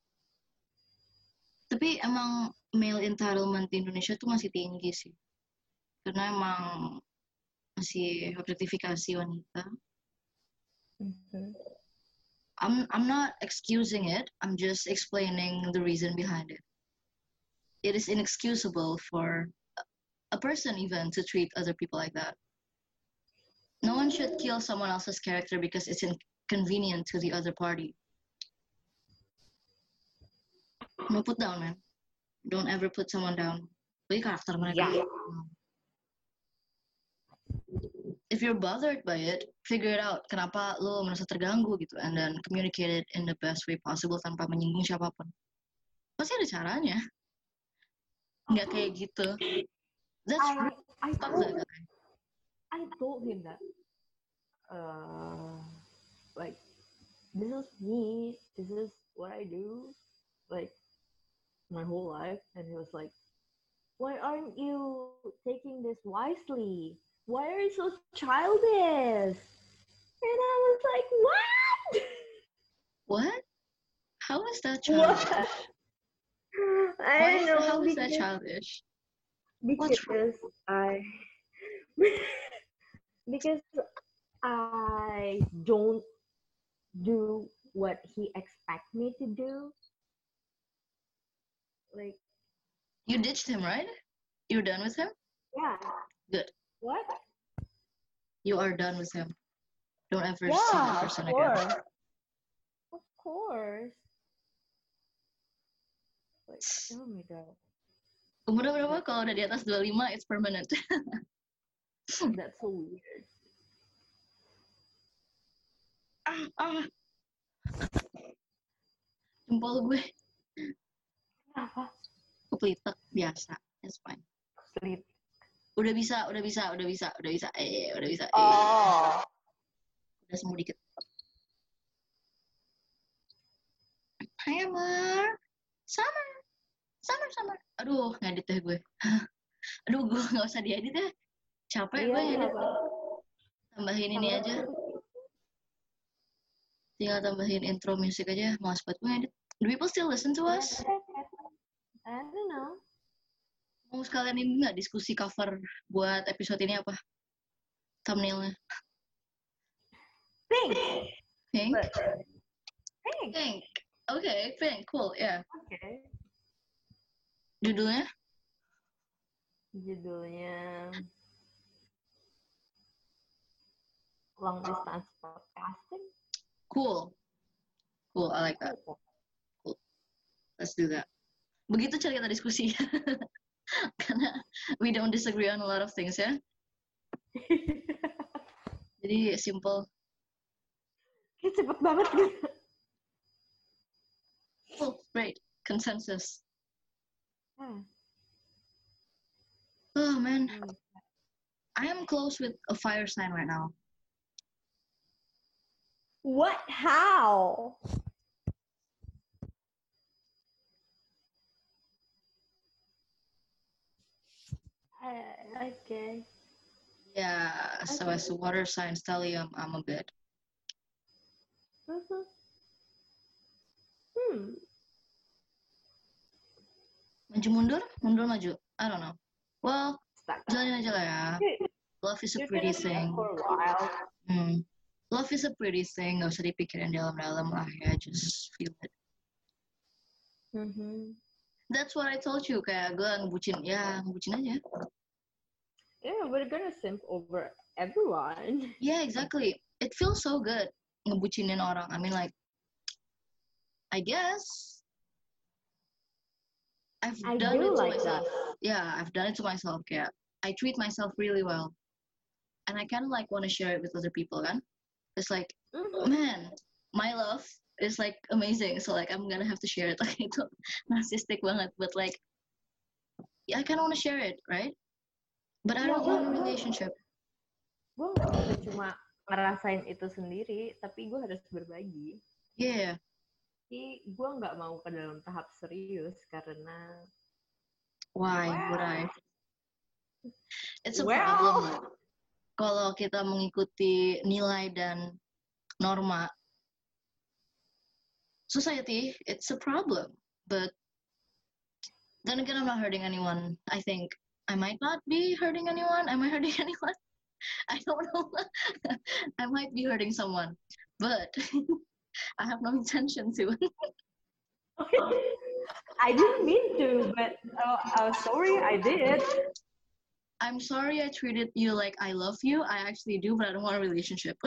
Tapi emang male entitlement di Indonesia tuh masih tinggi sih. Karena emang masih objektifikasi wanita. Mm-hmm. I'm I'm not excusing it. I'm just explaining the reason behind it. It is inexcusable for a person even to treat other people like that. No one should kill someone else's character because it's inconvenient to the other party. No, put down, man. Don't ever put someone down. Bagi karakter mereka. Yeah. If you're bothered by it, figure it out. Kenapa lo merasa terganggu gitu, and then communicate it in the best way possible tanpa menyinggung siapapun. Pasti ada caranya. Nggak kayak gitu. That's I, right. I, Stop told, that. I told him that, uh, like, this is me, this is what I do, like, my whole life. And he was like, why aren't you taking this wisely? Why are you so childish? And I was like, what? What? How is that childish? What? I Why don't is, know. how is because, that childish? Because I... because I don't do what he expects me to do. like You ditched him, right? You're done with him? yeah. Good. What? You are done with him. Don't ever Yeah, see that of person course. again. Of course. Like, oh my god. Umur berapa? Kalau udah di atas dua puluh lima, it's permanent. That's so weird. ah, ah. Jempol gue. Kenapa? Kepelitek biasa. It's fine. Sleep. Udah bisa, udah bisa, udah bisa, udah bisa. Eh, udah bisa. Eh. Oh. Udah sembuh dikit. Hai, Amar. Summer. Summer, summer. Aduh, ngedit deh gue. Aduh, gue gak usah diedit ya. Capek Iya, gue edit. apa? Tambahin ini aja. Tinggal tambahin intro musik aja. Males banget gue edit. Do people still listen to us? I don't know. Mau sekalian ini nggak diskusi cover buat episode ini apa? Thumbnailnya. Pink. Pink? But, pink. Pink. Oke, okay, pink. Cool, ya. Yeah. Oke. Okay. Judulnya? Judulnya Long Distance Podcasting. Cool. Cool, I like that. Cool. Let's do that. Begitu cara kita diskusi. Karena we don't disagree on a lot of things, ya. Jadi simple. Kayak cepet banget gitu. Cool, great. Consensus. Hmm. Oh, man. Hmm. I am close with a fire sign right now. What? How? Uh, okay. Yeah, so Okay. as a water sign stellium, I'm a bit. Mhm. Hmm. Maju mundur, mundur maju. I don't know. Well, Stuck. jalanin aja lah ya. Love is a You're pretty gonna be thing. for a while. Hmm. Love is a pretty thing. Gak usah dipikirin dalam-dalam lah ya. Just feel it. Mm-hmm. That's what I told you. Kayak gue ngebucin. Ya, ngebucin aja. Yeah, we're gonna simp over everyone. Yeah, exactly. It feels so good ngebucinin orang. I mean, like, I guess I've I done do it to like myself. that. Yeah, I've done it to myself. Kayak I treat myself really well, and I kind of like want to share it with other people, kan? It's like, Mhm. man, my love is like amazing. So like I'm gonna have to share it. Like itu narcissistic banget, but like, yeah, I kind of want to share it, right? But I don't Yeah, want a yeah. relationship. Gue nggak bisa cuma ngerasain itu sendiri, tapi gue harus berbagi. Yeah. Tapi gue nggak mau ke dalam tahap serius karena Why Well. would I? It's a Well. problem. Kalau kita mengikuti nilai dan norma society, it's a problem. But then again, I'm not hurting anyone. I think I might not be hurting anyone. Am I hurting anyone? I don't know. I might be hurting someone, but I have no intention to. I didn't mean to, but uh, I'm sorry I did. I'm sorry I treated you like I love you. I actually do, but I don't want a relationship.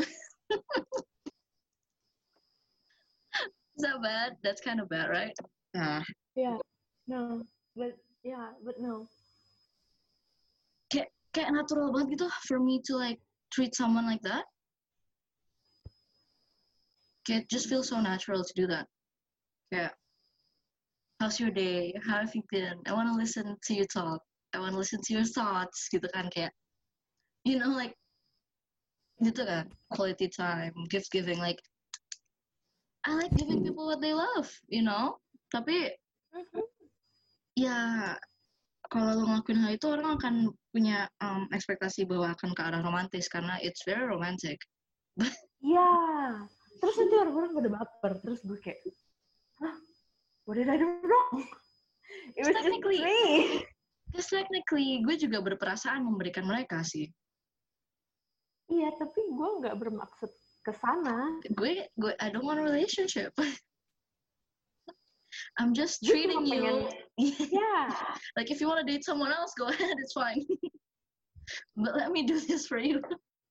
Is that bad? That's kind of bad, right? Uh, Yeah, no, but yeah, but no. kayak kayak natural banget gitu for me to like treat someone like that. Kayak just feels so natural to do that. Kayak, how's your day? How have you been? I want to listen to you talk. I want to listen to your thoughts gitu kan, kayak, you know, like gitu kan, quality time, gift giving, like I like giving people what they love, you know. Tapi Mhm. ya kalau lo ngelakuin hal itu, orang akan punya um, ekspektasi bahwa akan ke arah romantis karena it's very romantic. Iya, terus nanti orang-orang pada baper, terus gue kayak, hah, what did I do wrong? It was just Technically- me. Because technically gue juga berperasaan memberikan mereka sih. Iya, tapi gue nggak bermaksud ke sana. Gue gue I don't want a relationship. I'm just Gue treating cuma you pengen- Yeah. Like if you want to date someone else, go ahead, it's fine. But let me do this for you.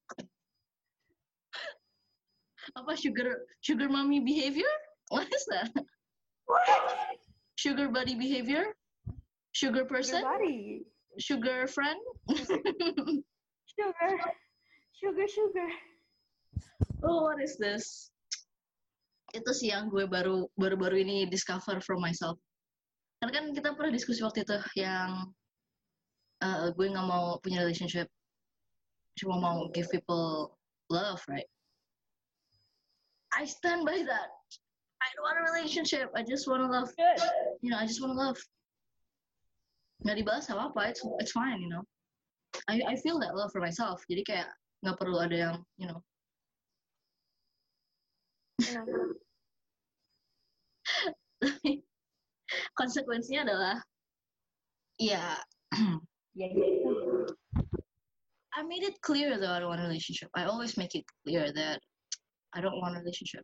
Apa sugar sugar mommy behavior? What is that? What? Sugar buddy behavior? Sugar person? Sugar buddy. Sugar friend? Sugar. Sugar, sugar. Oh, what is this? Itu sih yang gue baru baru-baru ini discover from myself. Karena kan kita pernah diskusi waktu itu yang uh, gue nggak mau punya relationship, cuma mau give people love, right? I stand by that. I don't want a relationship. I just want to love. Good. You know, I just want to love. Nggak dibalas apa-apa, it's it's fine, you know. I I feel that love for myself. Jadi kayak nggak perlu ada yang, you know. Konsekuensinya adalah, ya. Ya gitu. I made it clear that I don't want a relationship. I always make it clear that I don't want a relationship.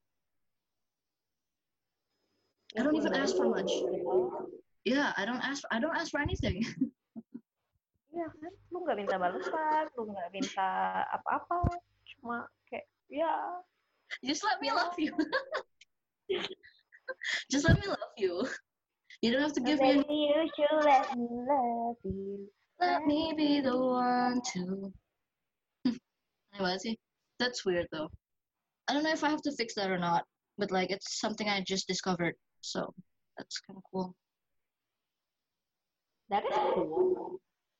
I don't even ask for much. Yeah, I don't ask. I don't ask for anything. Iya kan, lu nggak minta balasan, lu nggak minta apa-apa, cuma kayak ya. Just let me love you. Just let me love you. You don't have to give me. Maybe you should let me love you. Let me be the one to. Aneh banget sih. That's weird though. I don't know if I have to fix that or not, but like it's something I just discovered, so that's kind of cool. That is cool.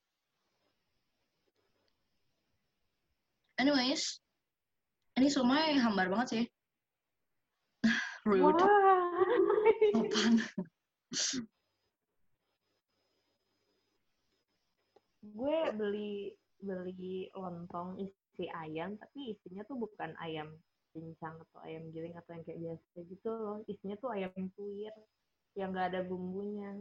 Anyways, ini somai hambar banget sih. Rude. Why? Apaan? Gue beli beli lontong isi ayam, tapi isinya tuh bukan ayam cincang atau ayam giling atau yang kayak biasa gitu loh. Isinya tuh ayam tuir yang nggak ada bumbunya.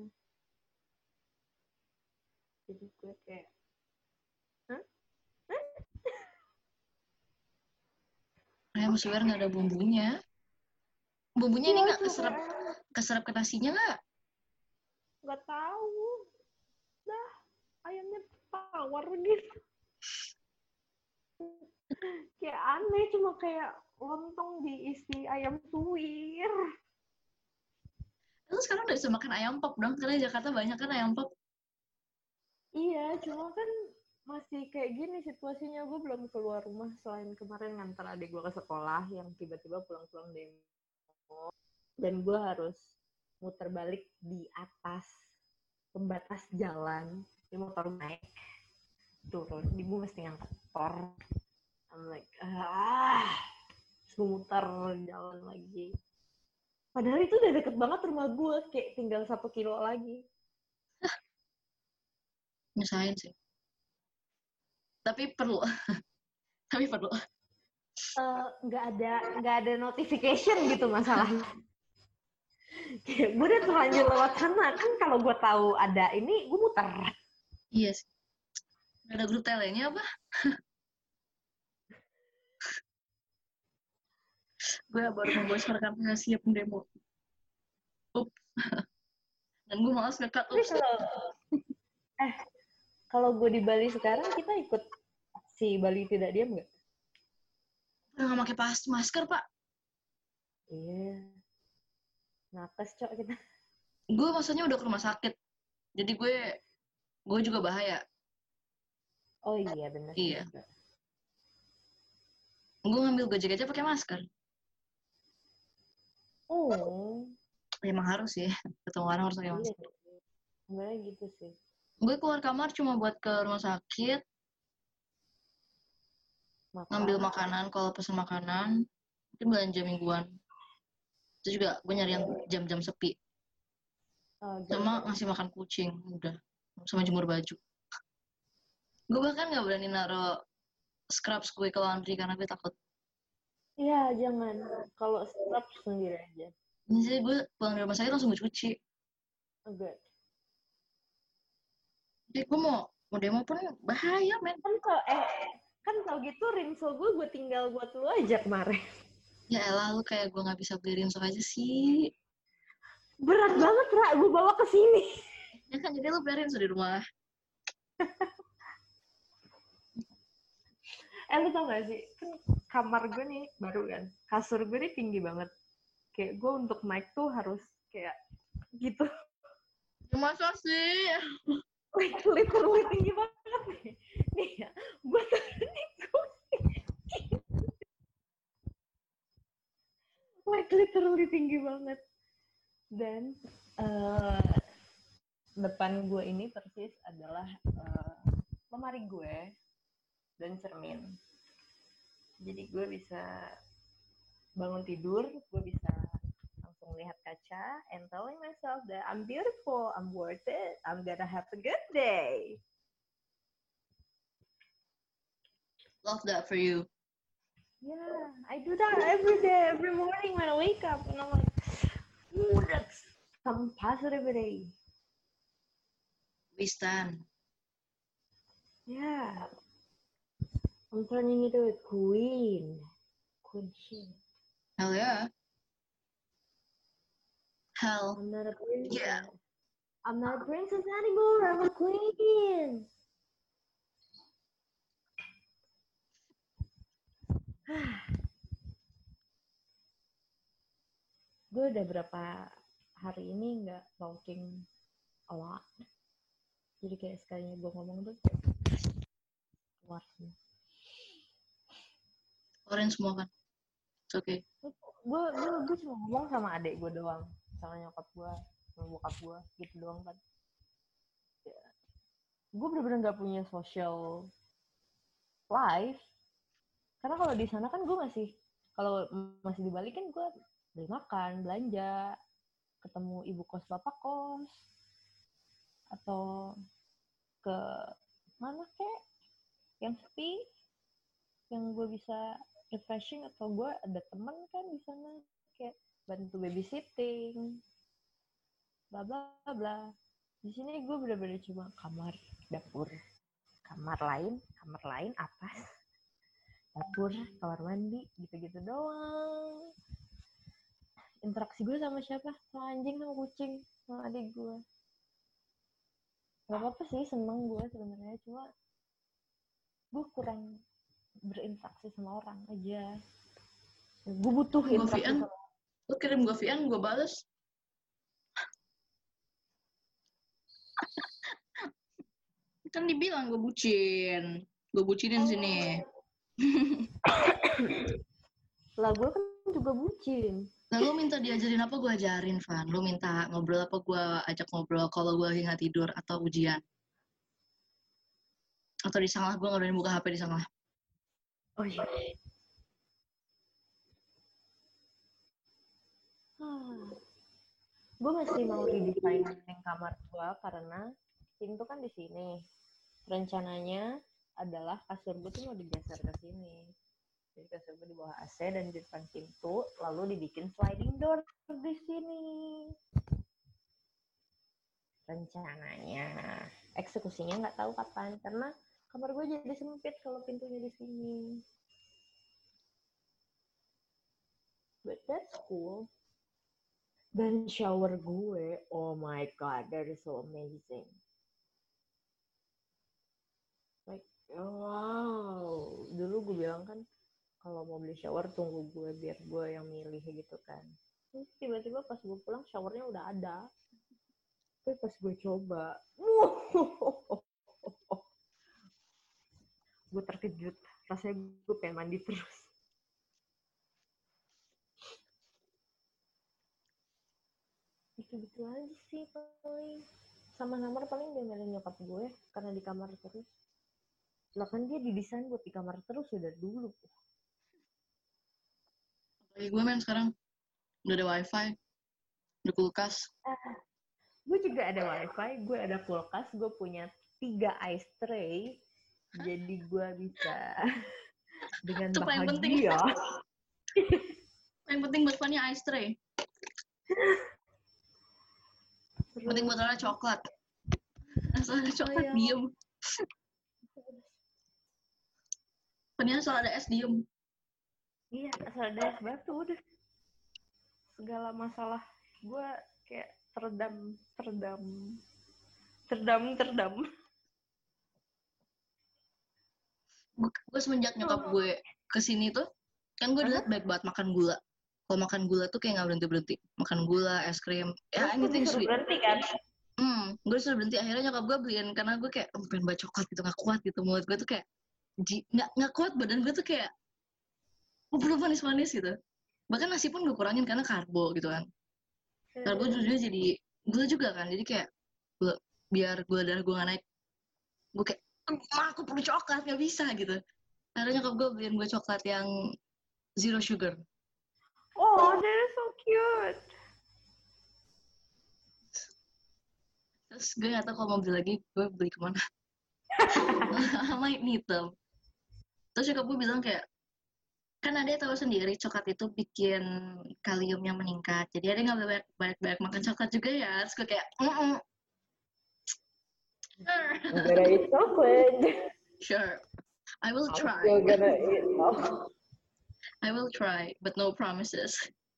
Jadi gue kayak, hah? Hah? Ayam suwir nggak ada bumbunya. Bumbunya ini Iya, nggak tuh keserap kayak, keserap ke nasinya nggak? nggak tahu. Dah, ayamnya tawar gitu. Kayak aneh, cuma kayak lontong diisi ayam tuir. Terus sekarang udah bisa makan ayam pop dong, karena di Jakarta banyak kan ayam pop. Iya, cuma kan masih kayak gini situasinya. Gue belum keluar rumah selain kemarin ngantar adik gue ke sekolah yang tiba-tiba pulang-pulang demo. Dan gue harus muter balik di atas pembatas jalan. Di motor naik, turun. Ibu mesti ngangkat motor. I'm like, ah, muter jalan lagi. Padahal itu udah deket banget rumah gue, kayak tinggal satu kilo lagi. Nyusahin sih. Tapi perlu. Tapi perlu. Nggak uh, ada nggak ada notification gitu masalahnya. Kayak gue udah terlanjur lewat sana kan, kalau gue tahu ada ini gue muter. Iya sih. Ada grup telenya apa? Gue baru membocorkan rahasia pendemo. Up. Dan gue malas ngekat. Kalau eh kalau gue di Bali sekarang, kita ikut si Bali Tidak Diam nggak? Udah nggak pakai pas masker pak. Iya. Nakes cok kita. Gue maksudnya udah ke rumah sakit. Jadi gue gue juga bahaya. Oh iya benar. Iya. Gue ngambil Gojek aja pakai masker. Oh. Emang harus sih. Ketemu orang harus pakai masker. Iya. Sebenarnya gitu sih. Gue keluar kamar cuma buat ke rumah sakit. Makan. Ngambil makanan kalau pesan makanan. Mungkin belanja mingguan. Itu juga gue nyari yang jam-jam sepi. Oh, sama ngasih makan kucing. Udah. Sama jemur baju. Gue bahkan gak berani naruh scrubs gue ke laundry karena gue takut. Iya, jangan. Kalau scrubs sendiri aja. Jadi gue pulang dari rumah sakit langsung gue cuci. Oh, good. Jadi gue mau, mau demo pun bahaya, men. Kan kalau eh, kan kalau gitu rinso gue gue tinggal buat lu aja kemarin. Ya elah, lu kayak gue gak bisa beli rinso aja sih. Berat banget, Ra, gue bawa ke sini. Ya kan, jadi lu biarin di rumah. Eh, lu tau gak sih, kan kamar gue nih baru kan, kasur gue nih tinggi banget. Kayak gue untuk naik tuh harus kayak gitu. Masa sih? Like literally tinggi banget nih. Nih ya, gue tuh nih like literally tinggi banget. Dan uh, depan gue ini persis adalah uh, lemari gue dan cermin. Jadi gue bisa bangun tidur, gue bisa langsung lihat kaca and telling myself that I'm beautiful, I'm worth it, I'm gonna have a good day. Love that for you. Yeah, I do that every day, every morning when I wake up, and I'm like, ooh, that's some positivity. We stand. Yeah, I'm turning into a queen. Queen shit. Hell yeah. Hell I'm not a princess. yeah. I'm not a princess anymore. I'm a queen. Gue udah berapa hari ini nggak talking a lot. Jadi kayak sekalinya gue ngomong tuh keluar semua. Keluarin semua kan. It's okay. Gue gue gue cuma ngomong sama adik gue doang, sama nyokap gue, sama bokap gue, gitu doang kan. Ya. Gue bener-bener nggak punya social life. Karena kalau di sana kan gue masih, kalau masih di Bali kan gue beli makan, belanja, ketemu ibu kos bapak kos, atau ke mana kek yang sepi, yang gue bisa refreshing, atau gue ada teman kan di sana kayak bantu babysitting, bla bla bla. Di sini gue bener-bener cuma kamar, dapur, kamar lain, kamar lain atas, dapur, kamar mandi, gitu-gitu doang. Interaksi gue sama siapa? Sama anjing, sama kucing, sama adik gue. Gak apa-apa sih, seneng gue sebenarnya, cuma gue kurang berinteraksi sama orang aja. Gue butuh Gue interaksi V N. sama orang. Lu kirim gue V N, gue bales. Kan dibilang gue bucin. Gue bucinin Oh. sini. Lah gue kan juga bucin. Nah, lu minta diajarin apa, gue ajarin, Van. Lu minta ngobrol apa, gue ajak ngobrol kalau gue lagi nggak tidur atau ujian. Atau di sana, gue nggak berani buka H P di sana. Oh iya. Ah. Gue masih mau redesign kamar gue karena pintu kan di sini. Rencananya adalah kasur gue tuh mau digeser ke sini. Jadi kasur gue di bawah A C dan di depan pintu, lalu dibikin sliding door di sini. Rencananya, eksekusinya nggak tahu kapan karena kamar gue jadi sempit kalau pintunya di sini. But that's cool. Dan shower gue, oh my god, that is so amazing. Like, wow. Dulu gue bilang kan, kalau mau beli shower tunggu gue biar gue yang milih gitu kan. Terus tiba-tiba pas gue pulang showernya udah ada. Tapi pas gue coba, gue terkejut. Rasanya gue pengen mandi terus. Gitu-gitu aja sih paling. Sama kamar paling diamelin nyokap gue karena di kamar terus. Lah kan dia didesain buat di kamar terus udah dulu. Apalagi gue men sekarang udah ada wifi, ada kulkas. Ah, gue juga ada wifi, gue ada kulkas, gue punya tiga ice tray. Hah? Jadi gue bisa dengan itu paling penting. bahagia. Paling penting buat Fanny ice tray. Terus, penting botolnya coklat. Asal ada coklat, oh, iya. Diem. Fanny asal ada es, diem. Iya, asal ada es batu udah. Segala masalah gue kayak teredam, teredam, teredam, teredam. Gue semenjak nyokap gue kesini tuh, kan gue dilihat baik banget makan gula. Kalau makan gula tuh kayak nggak berhenti berhenti. Makan gula, es krim, ya anything sweet. Berhenti kan? Hmm, gue suruh berhenti. Akhirnya nyokap gue beliin karena gue kayak oh, pengen baca coklat gitu, nggak kuat gitu. Mulut gue tuh kayak nggak nggak kuat, badan gue tuh kayak oh, perlu manis-manis gitu. Bahkan nasi pun gue kurangin karena karbo gitu kan. Karbo juga jadi gula juga kan. Jadi kayak gula, biar gula darah gue nggak naik. Gue kayak mah aku perlu coklat, nggak bisa gitu. Akhirnya nyokap gue beliin gue coklat yang zero sugar. Oh, that is so cute. Terus gue gak tau kalau mau beli lagi, gue beli kemana. I might need them. Terus nyokap gue bilang kayak, kan ada tahu sendiri coklat itu bikin kaliumnya meningkat. Jadi ada nggak boleh banyak-banyak makan coklat juga ya. Terus gue kayak, mm I'm gonna eat chocolate. Sure, I will try. I'm still gonna eat all. I will try, but no promises.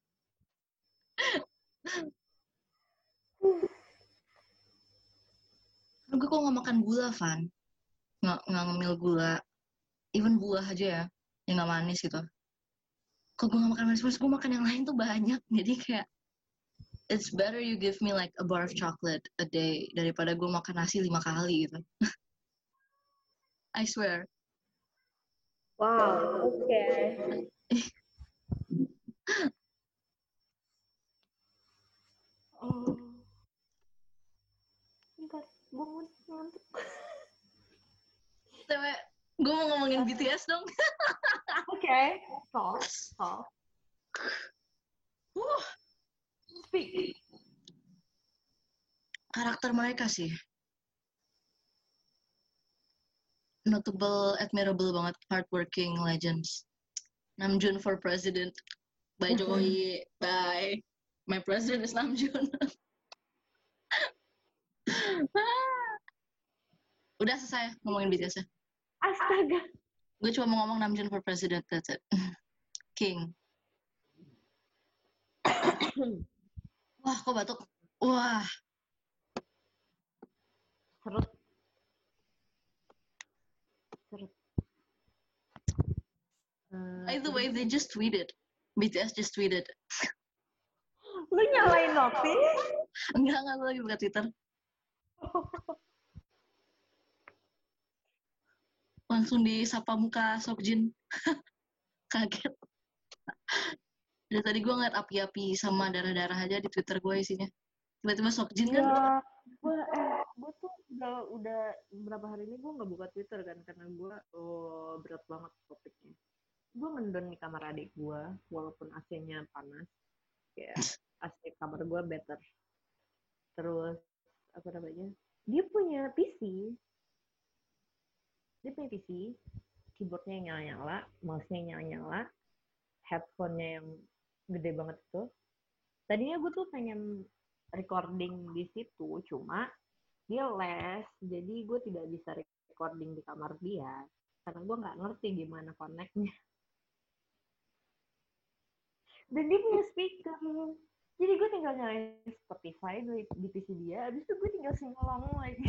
Gue kok nggak makan gula, Van. Nggak, nggak ngemil gula. Even buah aja ya, yang nggak manis gitu. Kok gue nggak makan manis-manis, gue makan yang lain tuh banyak. Jadi kayak, it's better you give me like a bar of chocolate a day daripada gue makan nasi lima kali gitu. I swear. Wow, oke. Okay. Oh. Enggak, gue ngantuk. Tewe, gue mau ngomongin B T S dong. Oke, okay. Talk, talk. Uh. Speak. Karakter mereka sih. Notable, admirable banget, hardworking legends. Namjoon for president. Bye Jokowi, bye. My president is Namjoon. Udah selesai ngomongin B T S-nya. Astaga. Gue cuma mau ngomong Namjoon for president, that's it. King. Wah, kok batuk? Wah. Serut. Serut. Uh, By the way, they just tweeted. B T S just tweeted. Lu nyalain notif? Enggak, enggak, gue lagi buka Twitter. Langsung disapa muka Seokjin. Kaget. Dari tadi gue ngeliat api-api sama darah-darah aja di Twitter gue isinya. Tiba-tiba Seokjin kan. Ya, gue eh gue tuh udah udah beberapa hari ini gue nggak buka Twitter kan karena gue oh, berat banget topiknya. Gue mendon di kamar adik gue walaupun A C-nya panas. Kayak A C kamar gue better. Terus apa namanya? Dia punya P C. Dia punya P C, keyboardnya yang nyala-nyala, mouse-nya yang nyala-nyala, headphone-nya yang gede banget itu. Tadinya gue tuh pengen recording di situ, cuma dia les, jadi gue tidak bisa recording di kamar dia, karena gue nggak ngerti gimana connect-nya. Dan dia punya speaker, jadi gue tinggal nyalain Spotify di, di P C dia, abis itu gue tinggal sing-along lagi.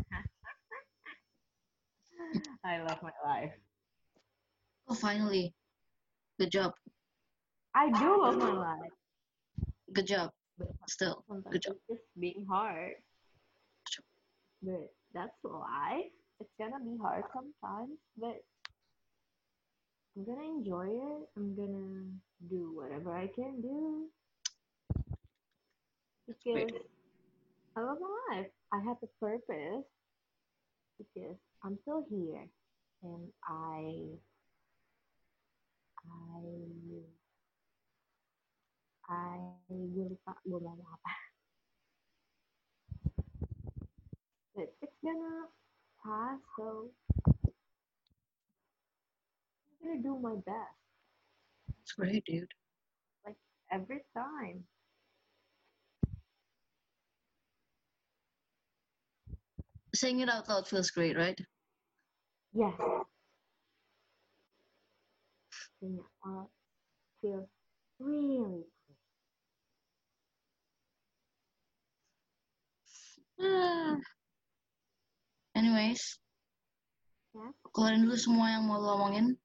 I love my life. Oh, finally. Good job. I do love my life. Good job. But still, good job. It's just being hard. But that's life. It's gonna be hard sometimes, but I'm gonna enjoy it. I'm gonna do whatever I can do. Because I love my life. I have a purpose. Because I'm still here. And I I I gue lupa gue mau ngomong apa. But it's gonna pass, so I'm gonna do my best. It's great, dude. Like every time. Saying it out loud feels great, right? Yes. Saying it out feels really great. Ah. Anyways, Ya. keluarin dulu semua yang mau lo omongin.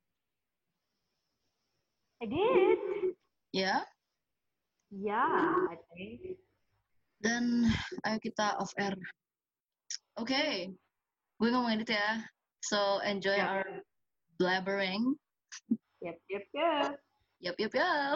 I did. Ya. Yeah, I think. Dan ayo kita off air. Oke, okay. Gue nggak mau edit ya. So enjoy Yep. our blabbering. Yep, yep, yep. Yap, yap, yap.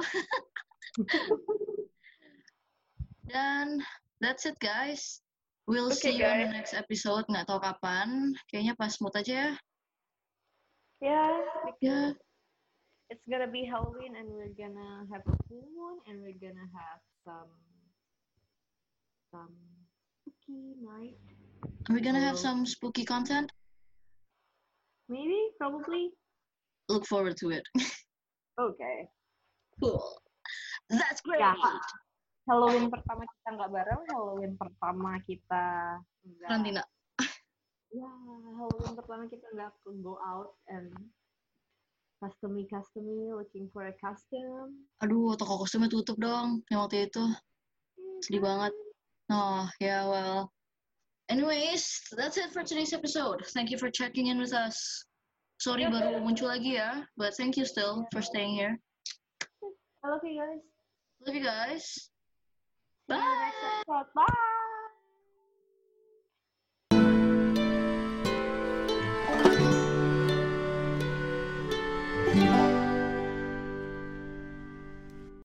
Dan that's it guys. We'll Okay, see you on the guys. next episode. Nggak tahu kapan. Kayaknya pas mood aja ya. Yeah, because Ya. it's gonna be Halloween and we're gonna have a full moon and we're gonna have some some spooky night. Are we gonna have Hello. some spooky content? Maybe, probably. Look forward to it. Okay. Cool. That's great. Ya, Halloween pertama kita nggak bareng, Halloween pertama kita nggak. Karantina. Ya, Halloween pertama kita nggak go out and customy customy looking for a costume. Aduh, toko kostumnya tutup dong yang waktu itu. Sedih banget. Oh, yeah, well. Anyways, that's it for today's episode. Thank you for checking in with us. Sorry baru muncul lagi ya, but thank you still for staying here. I love you guys. Love you guys. See you next episode. Bye.